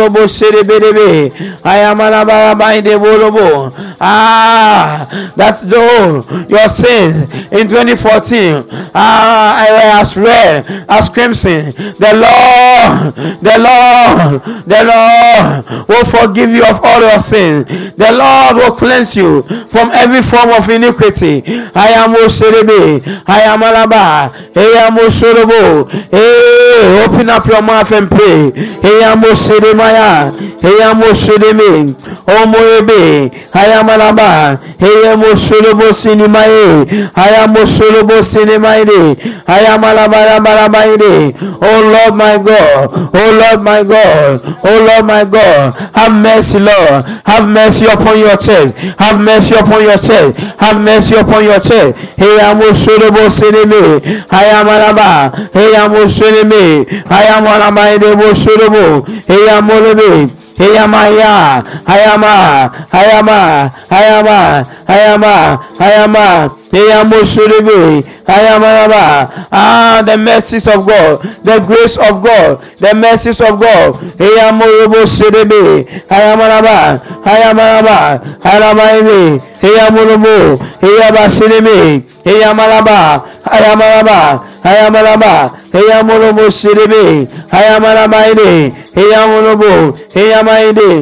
I am in the bolobo. Ah, that though your sin in twenty fourteen, ah, I was red as crimson. The Lord, the Lord, the Lord will forgive you of all your sins. The Lord will cleanse you from every form of iniquity. I am Oserebe. I am Alaba. I am Osorobo. Hey, open up your mouth and pray. I am Oseremaya. I am Osereme. Omoebe. I am Alaba. I am Osorobo Sinimae. I am Osorobo Sinimae. I am Alabarabaide. Oh Lord my God. Oh Lord my God. Oh Lord my God. Have mercy, Lord. Have mercy upon your church. Have mercy upon your church. Have mercy upon your church. Hey, I'm Oshobo Cineme. I am Alaba. Hey, I'm Oshobo. I am Alaba. Hey, I'm Olebe. Hey, I'm Aya. I am a. I am a. I am a. I am a. I am a. Hey, I'm Oshobo. I am Alaba. Ah, the mercies of God. The grace of God. The mercies of God. Hey, I'm Olebo Cineme. I am Alaba. I am Alaba. Alamaini, Heyamurubu, Heyabasinimi, Heyamalaba, Hayamalaba, Hayamalaba, Heyamurubu Siribi, Hayamalamaini, Heyamurubu, Heyamaini.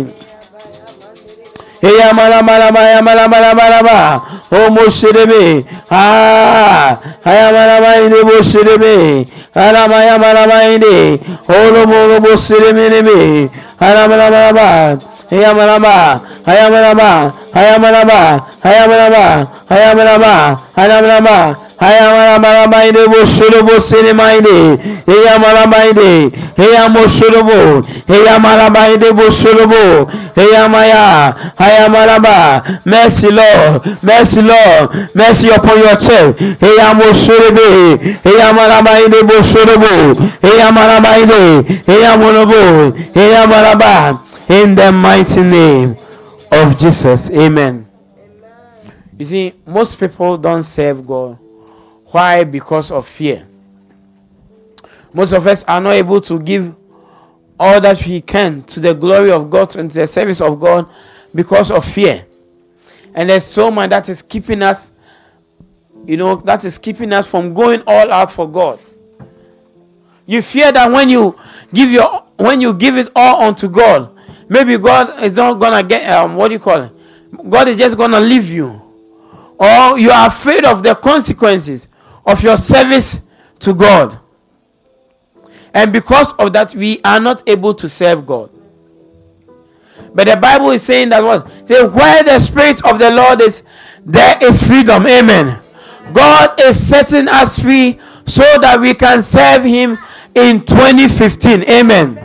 Heyamalama, Yamalama, O Musiribi, Ah, Hayamalamaini, Musiribi, Alamaya Malamaini, Olomurubu Sirimi, Hayamalama. Hayamalaba, Hayamalaba, Hayamalaba, Hayamalaba, Hayamalaba, Hayamalaba, Hayamalaba, in the Bushurubu Cinemaide, Hayamalabaide, Hayamoshurubu, Hayamalaba, in the Bushurubu, Hayamaya, Hayamalaba, mercy Lord, mercy Lord, mercy upon your church, Hayamoshurubu, Hayamalaba, in the Bushurubu, Hayamalaba, in the Hayamurubu, Hayamalaba. In the mighty name of Jesus. Amen. Amen. You see, most people don't serve God. Why? Because of fear. Most of us are not able to give all that we can to the glory of God and to the service of God because of fear. And there's so much that is keeping us, you know, that is keeping us from going all out for God. You fear that when you give your when you give it all unto God, maybe God is not gonna get um, what do you call it? God is just gonna leave you, or you are afraid of the consequences of your service to God, and because of that, we are not able to serve God. But the Bible is saying that what? Say, where the Spirit of the Lord is, there is freedom. Amen. God is setting us free so that we can serve Him in twenty fifteen. Amen.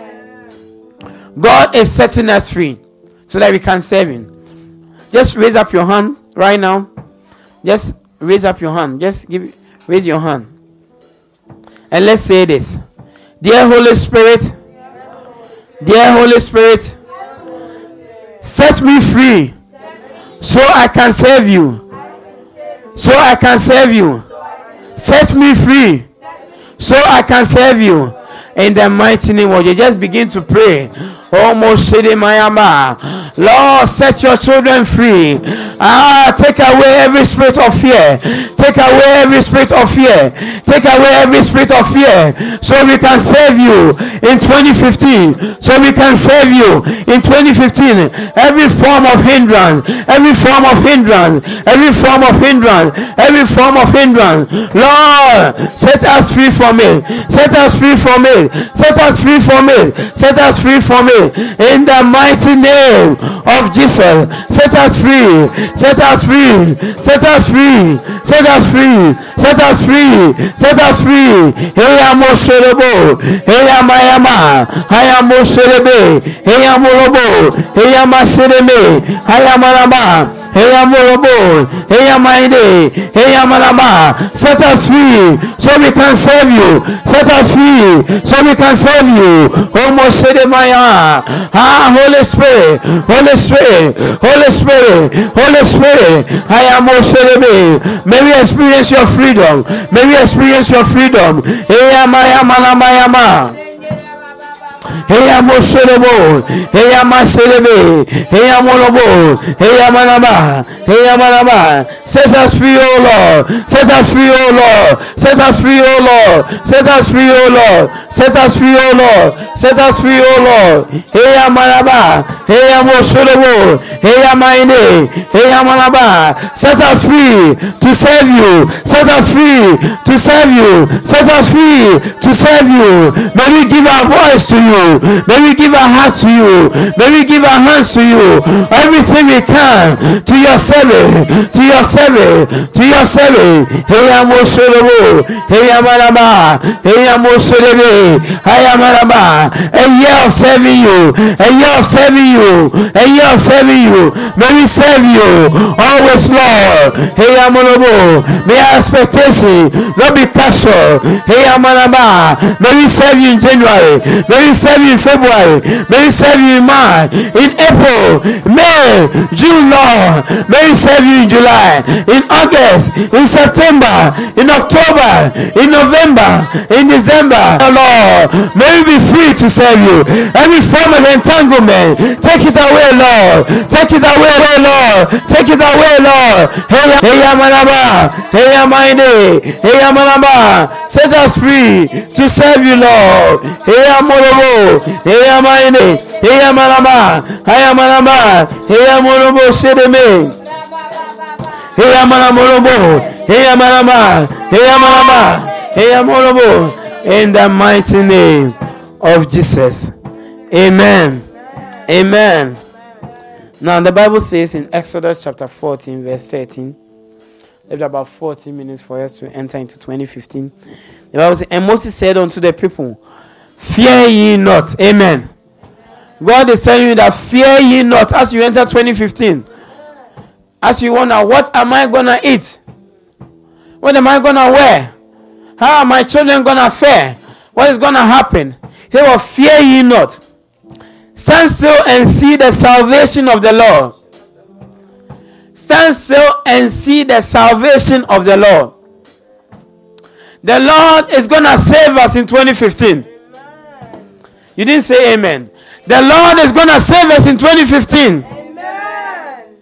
God is setting us free so that we can serve Him. Just raise up your hand right now. Just raise up your hand. Just give, raise your hand. And let's say this. Dear Holy Spirit, Dear Holy Spirit, set me free so I can serve you. So I can serve you. Set me free so I can serve you. In the mighty name of Jesus, just begin to pray. Almost city Mayama. Lord, set your children free. Ah, take away every spirit of fear. Take away every spirit of fear. Take away every spirit of fear. So we can serve you in twenty fifteen. So we can serve you in twenty fifteen. Every form of hindrance, every form of hindrance, every form of hindrance, every form of hindrance. Lord, set us free from it. Set us free from it. Set us free from it. Set us free from it. In the mighty name of Jesus. Set us free. Set us free. Set us free. Set us free. Set us free. Set us free. Hey Amosherebo. Hey Amayama. Hey Amosherebe. Hey Amorobo. Hey Amasereme. Hey Amarama. Hey Amorobo. Hey Amaide. Hey Amarama. Set us free so we can serve you. Set us free so we can serve you. Almost say the Maya. Ah, Holy Spirit, Holy Spirit, Holy Spirit, Holy Spirit. I am Osherebe. May we experience your freedom. May we experience your freedom. Hey, Maya, Mana, Maya, Ma. Hey, Amosherebo. Hey, Amaserebe. Hey, Amorobo. Hey, Amanaba. Hey, Amanaba. Set us free, O Lord. Set us free, O Lord. Set us free, O Lord. Set us free, O Lord. Set us free, O Lord. Set us free, O Lord. Hey, Amanaba. Hey, Amosherebo. Hey, Amaine. Hey, Amanaba. Set us free to serve you. Set us free to serve you. Set us free to serve you. May we give our voice to you. May we give our hearts to you. May we give our hands to you. Everything we can to your service, to your service, to your service. Hey, Amosherebo. Hey, Amanaba. Hey, Amosherebe. Hey, Amanaba. A year of serving you. A year of serving you. A year of serving you. May we serve you always, Lord. Hey, Amanabo. May our expectation not be cut short. Hey, Amanaba. May we serve you in January. May we serve you in February. May we serve you in March, in April, May, June, Lord. May we serve you in July, in August, in September, in October, in November, in December. Lord, may we be free to serve you. Every form of entanglement, take it away, Lord. Take it away, Lord. Take it away, Lord. Hey, Yamanaba. Hey, Yamaide. Hey, Yamanaba. Set us free to serve you, Lord. Hey, Amorobo. Hey, Yamaide. Hey, Yamanaba. Hey, Yamanaba. Hey, Amorobo. Sedeme. Hey, Yamanamorobo. Hey, Yamanaba. Hey, Yamanaba. Hey, Amorobo. In the mighty name of Jesus. Amen. Amen. Now the Bible says in Exodus chapter fourteen, verse thirteen, left about fourteen minutes for us to enter into twenty fifteen. The Bible says, and Moses said unto the people, fear ye not. Amen. God is telling you that fear ye not as you enter twenty fifteen. As you wonder, what am I gonna eat? What am I gonna wear? How are my children gonna fare? What is gonna happen? He said, well, fear ye not. Stand still and see the salvation of the Lord. Stand still and see the salvation of the Lord. The Lord is going to save us in twenty fifteen. You didn't say amen. The Lord is going to save us in twenty fifteen. Amen.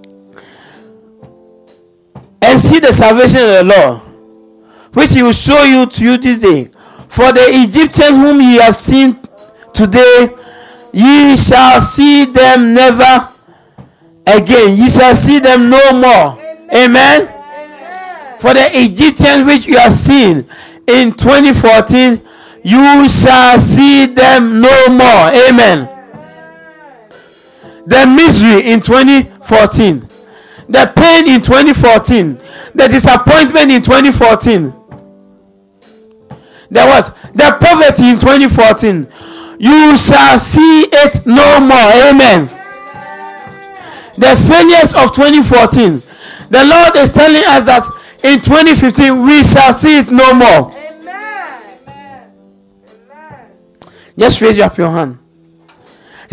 And see the salvation of the Lord, which he will show you to you this day. For the Egyptians whom ye have seen today, ye shall see them never again. Ye shall see them no more. Amen. Amen. For the Egyptians which you have seen in twenty fourteen, you shall see them no more. Amen. The misery in twenty fourteen, the pain in twenty fourteen, the disappointment in twenty fourteen, the what? The poverty in twenty fourteen. You shall see it no more. Amen. The failures of twenty fourteen. The Lord is telling us that in twenty fifteen we shall see it no more. Amen. Just raise up your hand.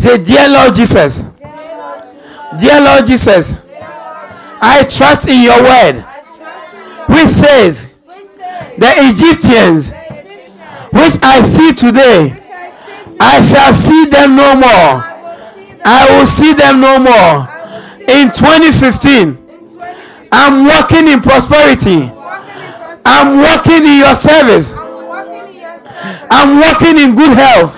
Say, dear Lord Jesus, dear Lord Jesus, I trust in your word, which says the Egyptians which I see today, I shall see them no more. I will see them no more. In twenty fifteen, I'm walking in prosperity. I'm walking in your service. I'm walking in good health.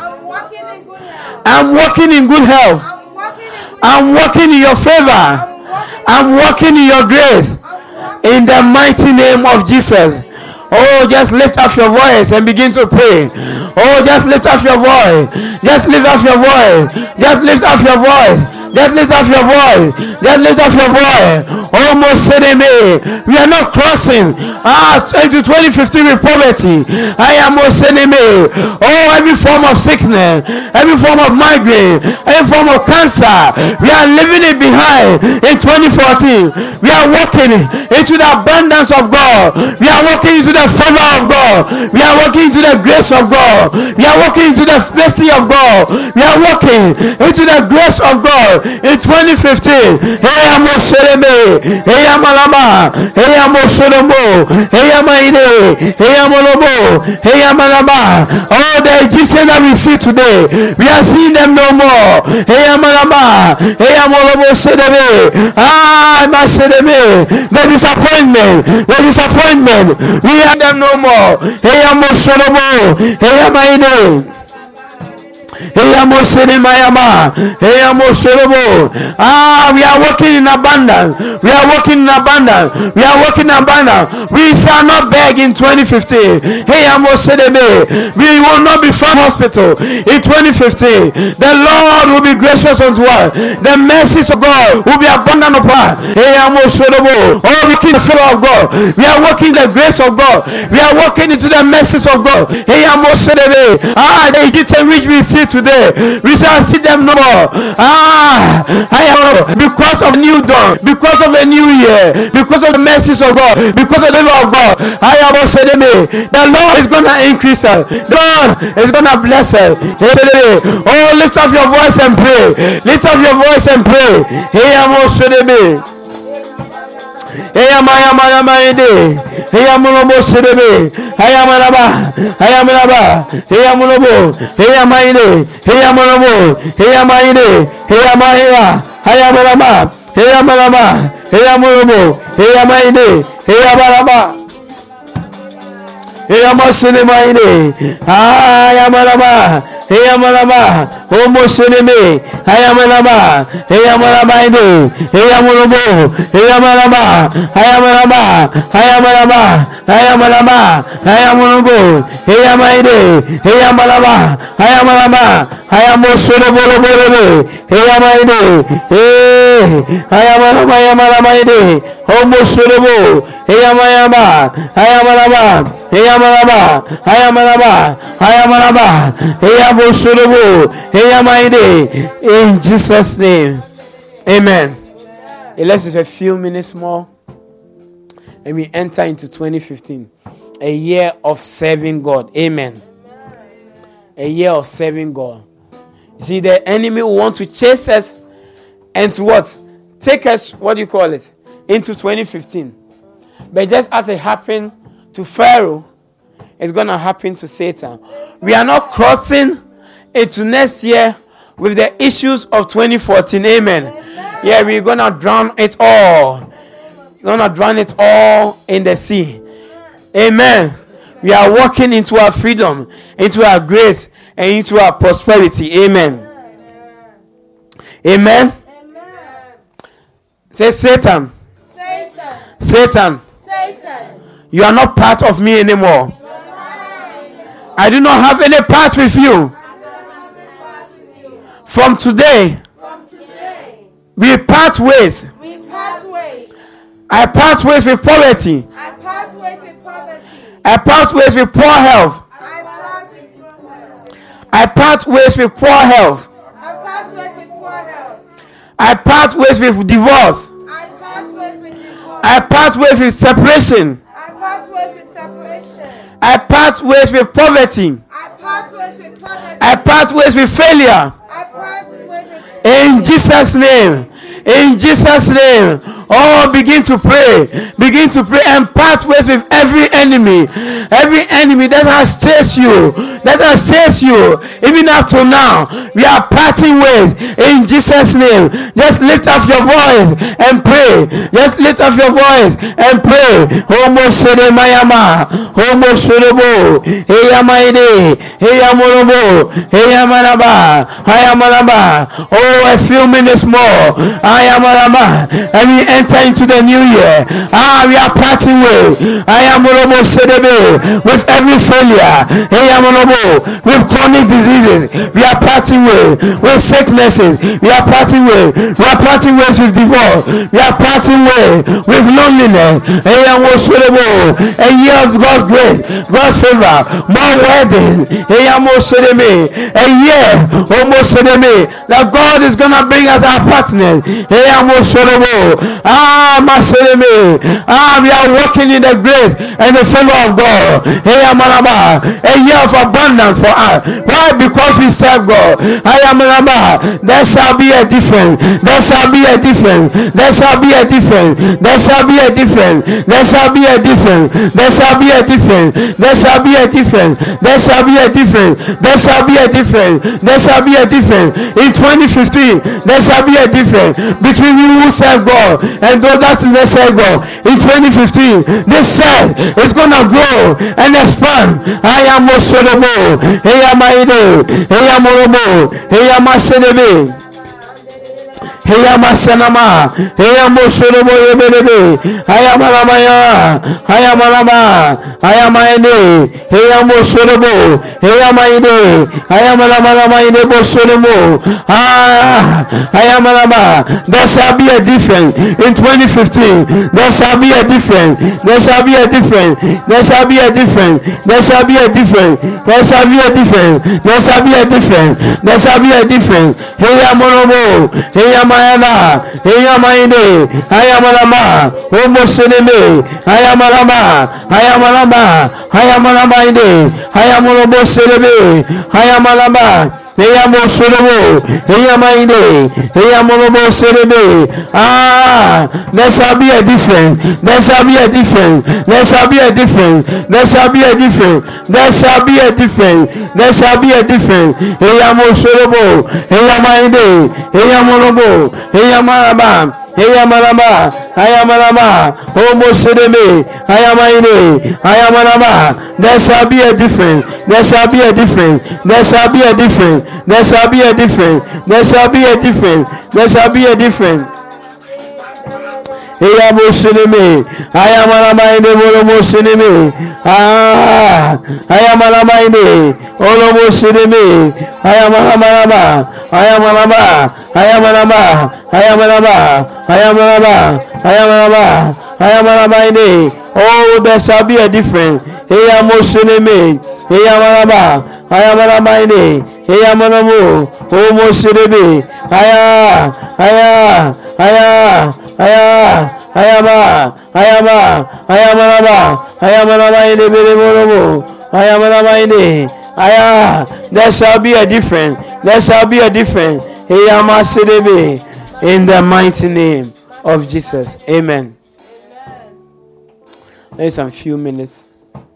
I'm walking in good health. I'm walking in your favor. I'm walking in your grace. In the mighty name of Jesus. Oh, just lift up your voice and begin to pray. Oh, just lift up your voice. Just lift up your voice. Just lift up your voice. Just lift up your voice. Just lift up your voice. Almost sitting me. We are not crossing ah into twenty fifteen with poverty. I am almost sitting me. Oh, every form of sickness, every form of migraine, every form of cancer, we are leaving it behind in twenty fourteen. We are walking into the abundance of God. We are walking into the favor of God. We are walking into the grace of God. We are walking into the mercy of God. We are walking into the grace of God in twenty fifteen. Hey, I'm Osereme. Hey, I'm Alama. Hey, I'm Osoromo. Hey, I'm Aine. Hey, I'm Olobo. Hey, I'm Alama. All the Egyptians that we see today, we are seeing them no more. Hey, I'm Alama. Hey, I'm Olobo Sereme. Ah, I'm Sereme. The disappointment. The disappointment. We are them no more. Hey, I'm Osoromo. Hey, I'm Aine. Hey, I'm Mayama. Hey, I'm Ah, we are walking in abundance. We are walking in abundance. We are walking in abundance. We shall not beg in twenty fifteen. Hey, I'm We will not be from hospital in twenty fifteen. The Lord will be gracious unto us. The mercies of God will be abundant upon us. Hey, I'm Oh, we keep the favor of God. We are walking the grace of God. We are walking into the mercies of God. Hey, I'm Ah, the Egyptian which we see today, we shall see them no more. Ah, I am because of new dawn, because of a new year, because of the mercies of God, because of the love of God. I am also the the Lord is gonna increase us. The Lord is gonna bless us. Oh, lift up your voice and pray. Lift up your voice and pray. Hey, I'm also the Hey, am I am I am I de. Hey, am I Serebe. Hey, am I Hey, am I Hey, am I Hey, am I de. Hey, am I Hey, am I de. Hey, am I Hey, am I Hey, am I Hey, am I Hey, am I de. Hey, am I Hey, am I Serebe. Ah, am I Hey, am I Almost enemy. Hey, am I Hey, am I de. Hey, am I Hey, am I I am Alaba, I am Alaba, I am Alaba, I am Unubu, I am Aide, I am Alaba, I am Alaba, I am Osoro, I am Aide, I am Alaba, I am Alamaide, Almost Sorobo, I am Ayaba, I am Alaba, I am Alaba, I am Alaba, I am Alaba, I am Osoro, I am Aide, in Jesus' name, amen. Let's just a few minutes more. And we enter into twenty fifteen, a year of serving God. Amen. A year of serving God. See, the enemy will want to chase us and to what? Take us, what do you call it? Into twenty fifteen. But just as it happened to Pharaoh, it's going to happen to Satan. We are not crossing into next year with the issues of twenty fourteen. Amen. Yeah, we're going to drown it all. We're going to drown it all in the sea. Amen. We are walking into our freedom, into our grace, and into our prosperity. Amen. Amen. Amen. Say, Satan. Satan. Satan. Satan. You are not part of me anymore. I do not have any part with you. From today, we part ways. We part ways. I part ways with poverty. I part ways with poverty. I part ways with poor health. I part with poor health. I part ways with poor health. I part ways with poor health. I part ways with divorce. I part ways with divorce. I part ways with separation. I part ways with separation. I part ways with poverty. I part ways with poverty. I part ways with failure. I part ways with In Jesus' name. In Jesus' name. Oh, begin to pray. Begin to pray and part ways with every enemy. Every enemy that has chased you. That has chased you. Even up to now. We are parting ways. In Jesus' name. Just lift up your voice and pray. Just lift up your voice and pray. Homo Sede Mayama. Homo Shurubo. Heyamaide. Heyamorobo. Heyamanaba. Hayamanaba. Oh, a few minutes more. I am Alama, and we enter into the new year. Ah, we are parting way. I am Olobo Sedebe with every failure. I am Olobo with chronic diseases. We are parting way with sicknesses. We are parting way. We are parting ways with divorce. We are parting way with loneliness. I am Oshorebo. A year of God's grace, God's favor, more weddings. I am Oshorebe. A year, almost Oshorebe, that God is gonna bring us our partners. Ah, Masereme. Ah, we are walking in the grace and the favor of God. Hey, Amanaba. A year of abundance for us. Why? Because we serve God. I am Amanaba. There shall be a difference. There shall be a difference. There shall be a difference. There shall be a difference. There shall be a difference. There shall be a difference. There shall be a difference. There shall be a difference. There shall be a difference. There shall be a difference. In twenty fifteen, there shall be a difference between you who serve God and those that do not serve God. In twenty fifteen, this church is gonna grow and expand. I am Mosolobo. Hey, am Aide. Hey, am Orobo. Hey, am Asenebe. Heya masanama, heya moshorobo yebelebe, haya malamaya, haya malama, haya maene, heya moshorobo, heya maine, haya malamalama ine moshorobo, ah, haya malama. There shall be a difference in twenty fifteen. There shall be a difference. There shall be a difference. There shall be a difference. There shall be a difference. There shall be a difference. There shall be a difference. There shall be a difference. Heya morobo, heya Mayana, Ayamayde, Ayamalama, Homo Seneme, Ayamalama, Ayamalama, Ayamalamaide, Ayamonobo Seneme, Ayamalama, Ayamo Solomo, Ayamaide, Ayamonobo Seneme. Ah, there shall be a difference, there shall be a difference, there shall be a difference, there shall be a difference, there shall be a difference, there shall be a difference. Ayamo Solomo, Ayamaide, Ayamonobo. Ayamalama, Ayamalama, Ayamalama, Homo Sedeme, Ayamaine, Ayamalama. There shall be a difference, there shall be a difference, there shall be a difference, there shall be a difference, there shall be a difference, there shall be a difference. Ayamo Sedeme, Ayamalama ine Homo Sedeme. Ah, Ayamalama ine Homo Sedeme, Ayamalama, Ayamalama. Ayamalama, Ayamalama, Ayamalama, Ayamalama, Ayamalama ine. Oh, there shall be a difference. Ayamosuneme, Ayamalama, Ayamalama ine, Ayamanamu, Homo Sedebe, Aya, Aya, Aya, Aya, Ayama, Ayama, Ayamalama, Ayamalama ine Beremonomo, Ayamalama ine. Aya, there shall be a difference. There shall be a difference. In the mighty name of Jesus. Amen. There's some few minutes.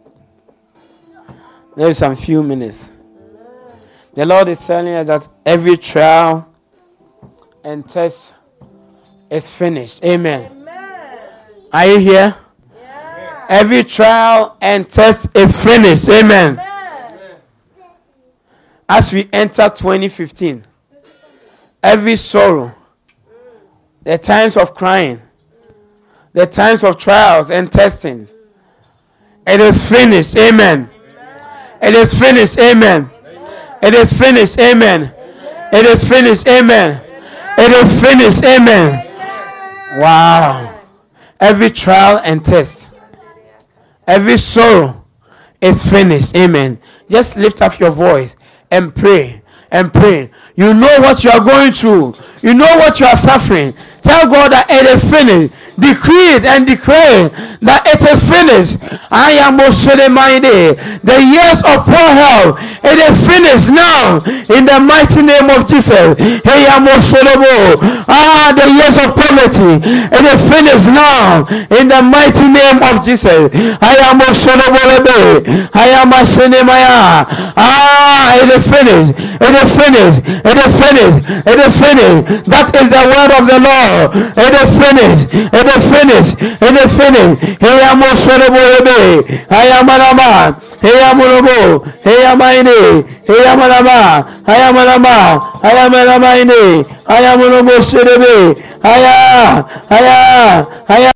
There's some few minutes. The Lord is telling us that every trial and test is finished. Amen. Amen. Are you here? Yeah. Every trial and test is finished. Amen. Amen. As we enter twenty fifteen. Every sorrow, the times of crying, the times of trials and testings, it is finished. Amen. It is finished. Amen. It is finished. Amen. It is finished. Amen. It is finished. Amen. Wow. Every trial and test, every sorrow is finished. Amen. Just lift up your voice and pray. And pray. You know what you are going through. You know what you are suffering. Tell God that it is finished. Decree it and declare that it is finished. I am Oshedemaide. The years of poor health, it is finished now in the mighty name of Jesus. Hey, I am Oshedemo. Ah, the years of poverty, it is finished now in the mighty name of Jesus. I am Oshedemo. I am Ashenemaya. Ah, it is finished. It is finished. It is finished. It is finished. That is the word of the Lord. It is finished. It is finished. It is finished. Hey, I am Oshedemo. I am Anama. Hey, I am Urobo. Hey, I am Aine. Hey, I am Anama. I am Anama. I am Anamaine. I am Urobo Shedebe. Aya. Aya. Aya.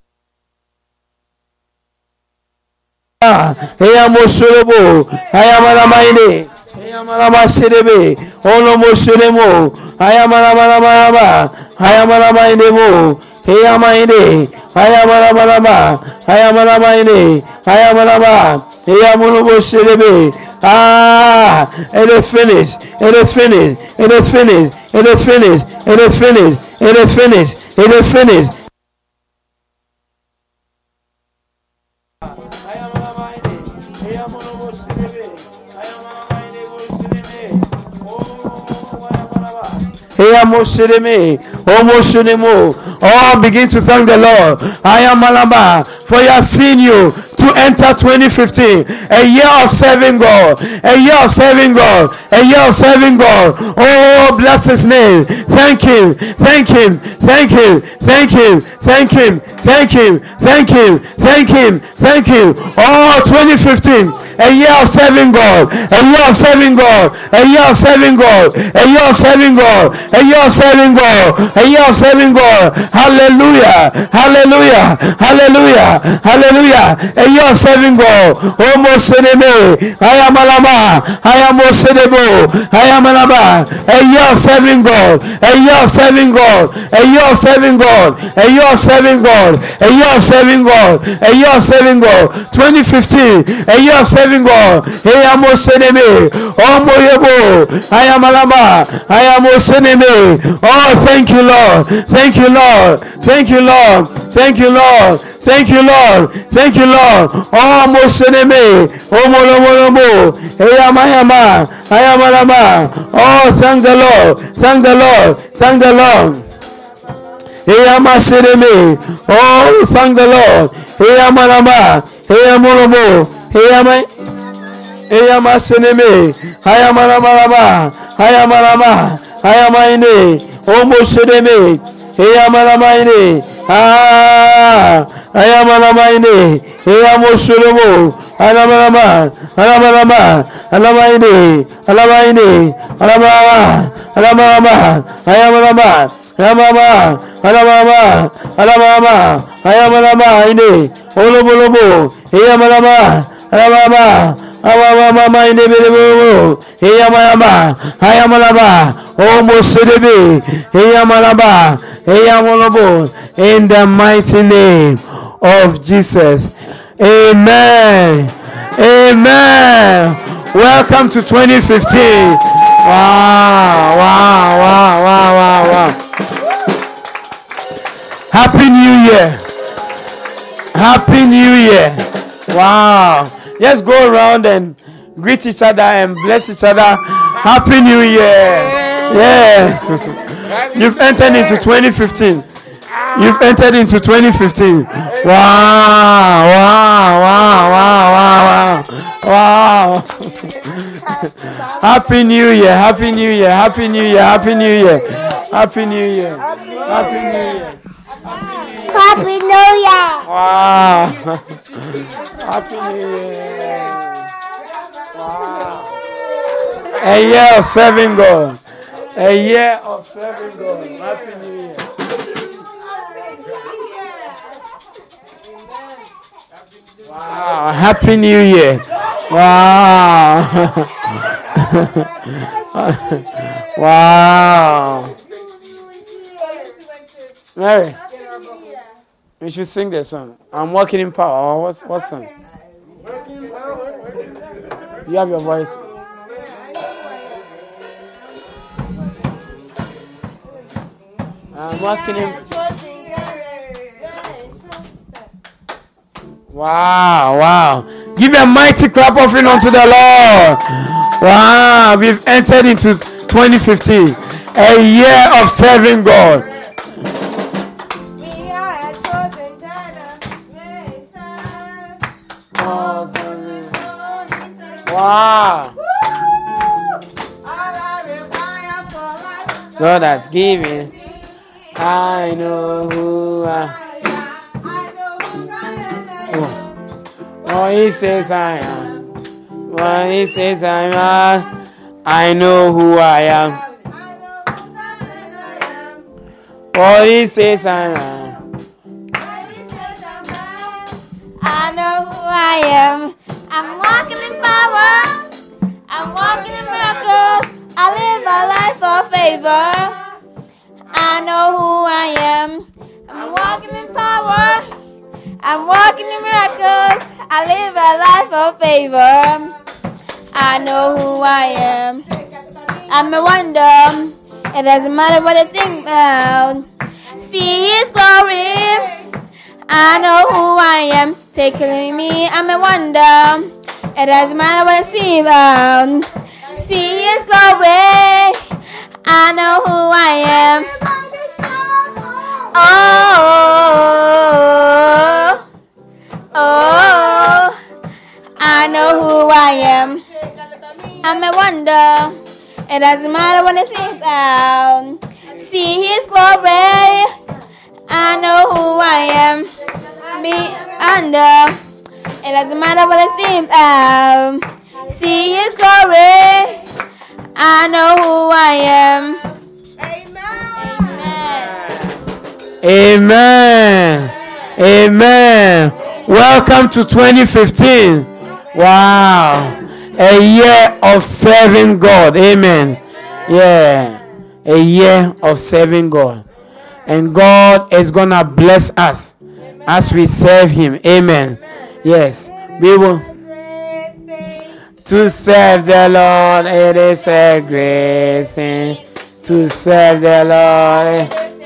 Hey, I am Oshedebo. I am Anamaine. Ayamalama Serebe, Olomo Seremo, Ayamalamalama, Ayamalamainemo, Ayamaine, Ayamalamalama, Ayamalamaine, Ayamalama, Ayamulomo Serebe. Ah, it is finished, it is finished, it is finished, it is finished, it is finished, it is finished, it is finished. Oh, begin to thank the Lord. I am Malaba, for He has seen you to enter twenty fifteen, a year of serving God, a year of serving God, a year of serving God. Oh, bless His name. Thank Him, thank Him, thank Him, thank Him, thank Him, thank Him, thank Him, thank Him, thank Him. Oh, twenty fifteen, a year of serving God, a year of serving God, a year of serving God, a year of serving God, a year of serving God, a year of serving God. Hallelujah, hallelujah, hallelujah, hallelujah. A year of serving God. Oh, Moseneme, I am Alama, I am Mosenebo, I am Alama. A year of serving God, a year of serving God, a year of serving God, a year of serving God, a year of serving God, a year of serving God. twenty fifteen, a year of serving God. I am Moseneme, oh Moyebo, I am Alama, I am Moseneme. Oh, thank you, Lord, thank you, Lord, thank you, Lord, thank you, Lord, thank you, Lord, thank you, Lord. Oh, Moseneme, oh Molomolomo, Ayamayama, Ayamalama. Oh, thank the Lord, thank the Lord, thank the Lord. Ayamaseneme, oh, thank the Lord. Ayamalama, Ayamolomo, Ayamay. Ayamaseneme, Ayamalama, Ayamalama, Ayamaine, oh Moseneme, Ayamalamaine, ah, Ayamalamaine, Ayamosolomo, Alamalama, Alamalama, Alamaine, Alamaine, Alamama, Alamama, Ayamalama, Alamama, Alamama, Alamama, Ayamalamaine, Olobolobo, Ayamalama, Alamama, Alamama, in the middle, Ayamalama, Ayamalama, almost Sidibi, Ayamalama, Ayamolobo, in the mighty name of Jesus. Amen. Amen. Welcome to twenty fifteen. Wow, wow, wow, wow, wow, wow. Happy New Year. Happy New Year. Wow. Let's go around and greet each other and bless each other. Happy New Year. Yeah. You've entered into twenty fifteen. You've entered into twenty fifteen. Wow, wow, wow, wow, wow, wow. Wow. Happy New Year, Happy New Year, Happy New Year, Happy New Year, Happy New Year, Happy New Year. Happy New Year. Wow. Happy New Year. Wow. A year of serving God. A year of serving God. Happy New Year. Wow. Happy New Year. Wow. Wow. Mary, we should sing the song. I'm walking in power. What's what song? You have your voice. I'm walking in. Wow, wow. Give a mighty clap offering unto the Lord. Wow, we've entered into twenty fifteen, a year of serving God. We are a chosen generation. Wow. God has given. I know who I am. Oh, he says I am. When he says I am, I know who I am. What he says I am. I know who I am. I'm walking in power. I'm walking in miracles. I live a life of favor. I know who I am. I'm walking in power. I'm walking in miracles. I live a life of favor. I know who I am. I'm a wonder. It doesn't matter what I think about. See His glory. I know who I am. Take it with me. I'm a wonder. It doesn't matter what I see about. See His glory. I know who I am. Oh, oh, I know who I am. I'm a wonder. It doesn't matter what I think about. See His glory. I know who I am. Be under. It doesn't matter what I think about. See His glory. I know who I am. Amen. Amen. Welcome to twenty fifteen. Wow. A year of serving God. Amen. Yeah. A year of serving God. And God is going to bless us as we serve Him. Amen. Yes. We will. To serve the Lord, it is a great thing. To serve the Lord.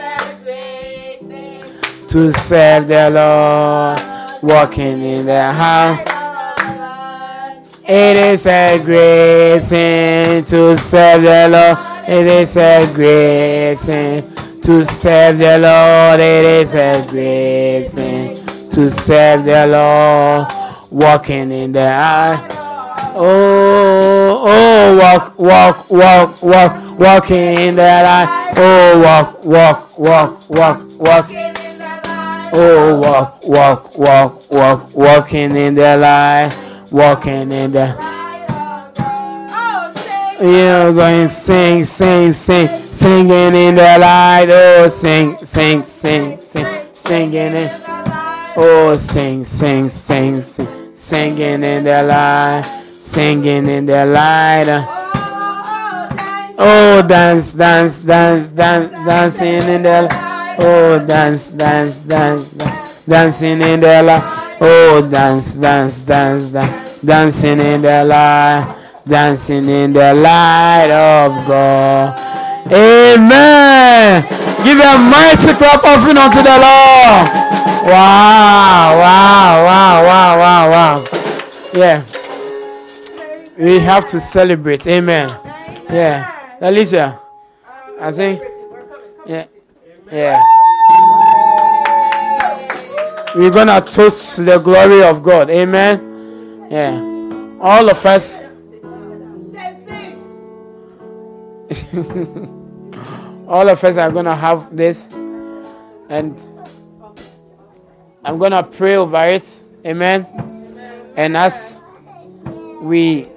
To serve the Lord, walking in the house. It is a great thing to serve the Lord. It is a great thing to serve the Lord. It is a great thing to serve the Lord, walking in the house. Oh, oh, walk, walk, walk, walk, walking in the light. Oh, walk, walk, walk, walk, walk. Oh, walk, walk, walk, walk, walking in the light, walking in the. You're going sing, sing, sing, singing in the light. Oh, sing, sing, sing, sing, singing in. Oh, sing, sing, sing, sing, singing in the light, singing in the light. Oh, dance, dance, dance, dance, dancing in the light. Oh, dance, dance, dance, dance, dancing in the light. Oh, dance, dance, dance, dance, dancing in the light, dancing in the light of God. Amen. Give a mighty clap offering unto the Lord. Wow, wow, wow, wow, wow, wow. Yeah. We have to celebrate. Amen. Yeah. Alicia, I think. Yeah. Yeah. We're going to toast to the glory of God. Amen. Yeah. All of us. All of us are going to have this. And I'm going to pray over it. Amen. And as we.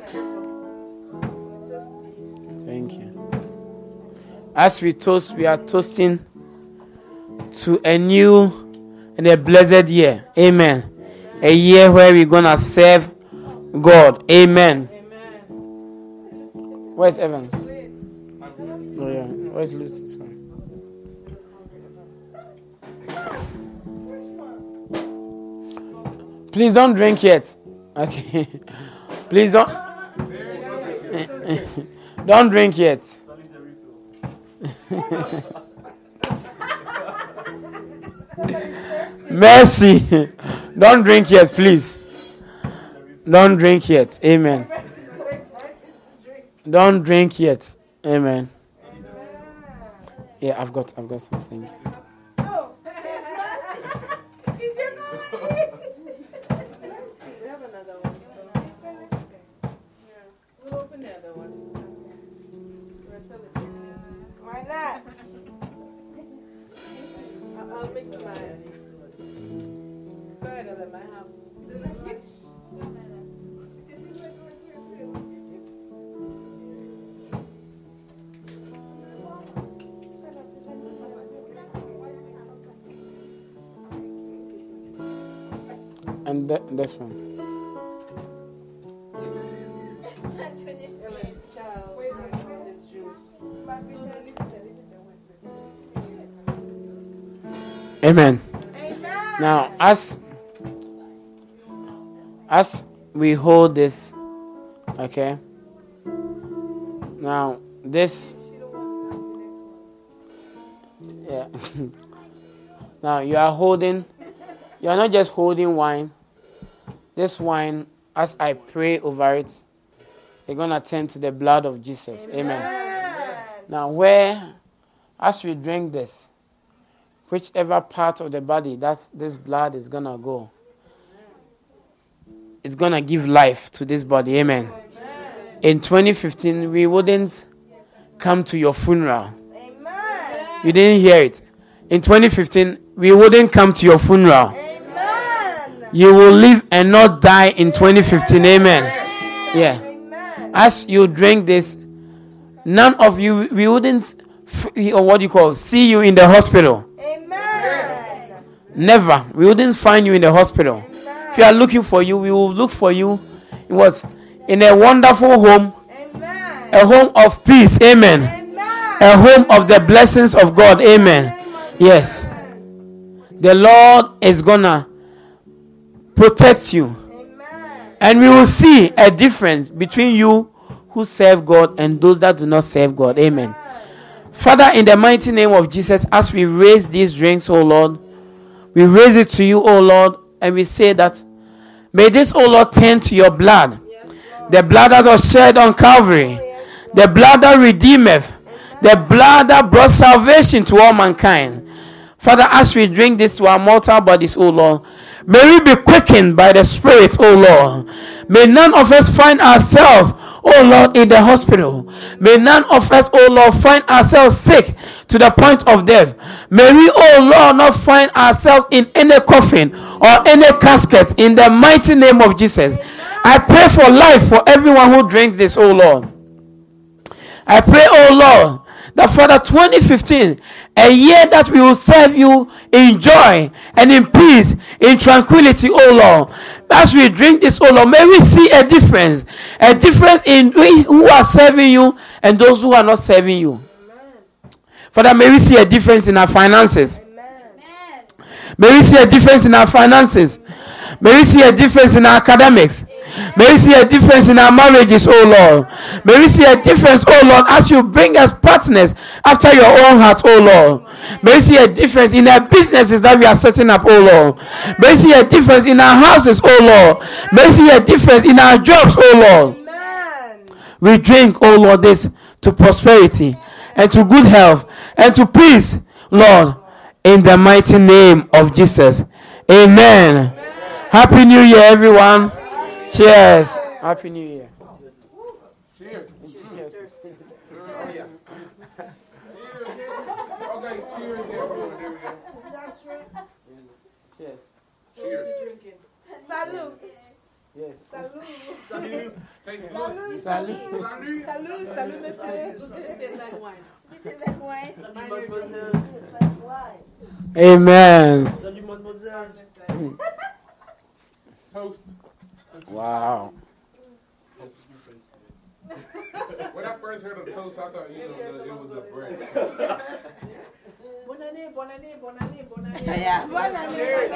Thank you. As we toast, we are toasting to a new and a blessed year. Amen. A year where we're going to serve God. Amen. Amen. Where's Evans? Oh, yeah. Where's Lucy? Please don't drink yet. Okay. Please don't. Don't drink yet. Mercy. Don't drink yet, please. Don't drink yet. Amen. Don't drink yet. Amen. Yeah, I've got, I've got something. Why not? I'll mix mine. Go ahead and let my have. And th- this one. That's finished. Amen. Now, as as we hold this, okay. Now, this, yeah. Now you are holding. You are not just holding wine. This wine, as I pray over it, you're gonna turn to the blood of Jesus. Amen. Amen. Now, where, as we drink this, whichever part of the body that this blood is going to go, it's going to give life to this body. Amen. Amen. In twenty fifteen, we wouldn't come to your funeral. Amen. You didn't hear it. In twenty fifteen, we wouldn't come to your funeral. Amen. You will live and not die in twenty fifteen. Amen. Amen. Yeah. Amen. As you drink this, none of you, we wouldn't, or what you call, see you in the hospital. Amen. Never. We wouldn't find you in the hospital. Amen. If you are looking for you, we will look for you in what? In a wonderful home. Amen. A home of peace. Amen. Amen. A home of the blessings of God. Amen. Yes. The Lord is gonna protect you. Amen. And we will see a difference between you who serve God and those that do not serve God. Amen. Father, in the mighty name of Jesus, as we raise these drinks, oh Lord, we raise it to you, oh Lord, and we say that may this, oh Lord, turn to your blood. Yes, the blood that was shed on Calvary. Yes, the blood that redeemeth. Amen. The blood that brought salvation to all mankind. Father, as we drink this to our mortal bodies, oh Lord, may we be quickened by the Spirit, oh Lord. May none of us find ourselves, oh Lord, in the hospital. May none of us, oh Lord, find ourselves sick to the point of death. May we, oh Lord, not find ourselves in any coffin or any casket in the mighty name of Jesus. I pray for life for everyone who drinks this, oh Lord. I pray, oh Lord, that Father, twenty fifteen, a year that we will serve you in joy and in peace, in tranquility, oh Lord. As we drink this, oh Lord, may we see a difference. A difference in we who are serving you and those who are not serving you. Amen. Father, may we see a difference in our finances. Amen. May we see a difference in our finances. May we see a difference in our academics. May we see a difference in our marriages, oh Lord. May we see a difference, oh Lord, as you bring us partners after your own heart, oh Lord. May we see a difference in our businesses that we are setting up, oh Lord. May we see a difference in our houses, oh Lord. May we see a difference in our jobs, oh Lord. We drink, oh Lord, this to prosperity and to good health and to peace, Lord, in the mighty name of Jesus. Amen. Happy New Year, everyone. Cheers. Happy New Year. Cheers. Cheers. Oh, yeah. Okay, cheers, everyone. There we go. Cheers. Cheers. Salut. Yes. Salut. Salut. Salut. Salut. Salut. Salut. Salut, monsieur. This tastes like wine. This is like wine. Mine tastes like wine. Amen. Salut, mademoiselle. Toast. Wow. When I first heard of toast, I thought, you know, the, it was the bread. Bonne année, bonne année, bonne année, bonne année. Yeah. Bonne année,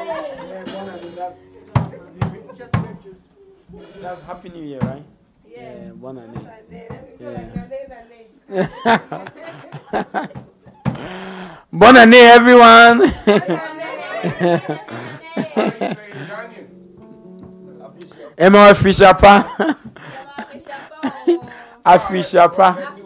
It's just grape juice. That's Happy New Year, right? Yeah. Yeah, bonne année. Yeah. Bonne année, everyone. Bonne année. Emma Fisher Pa. Afisha Pa.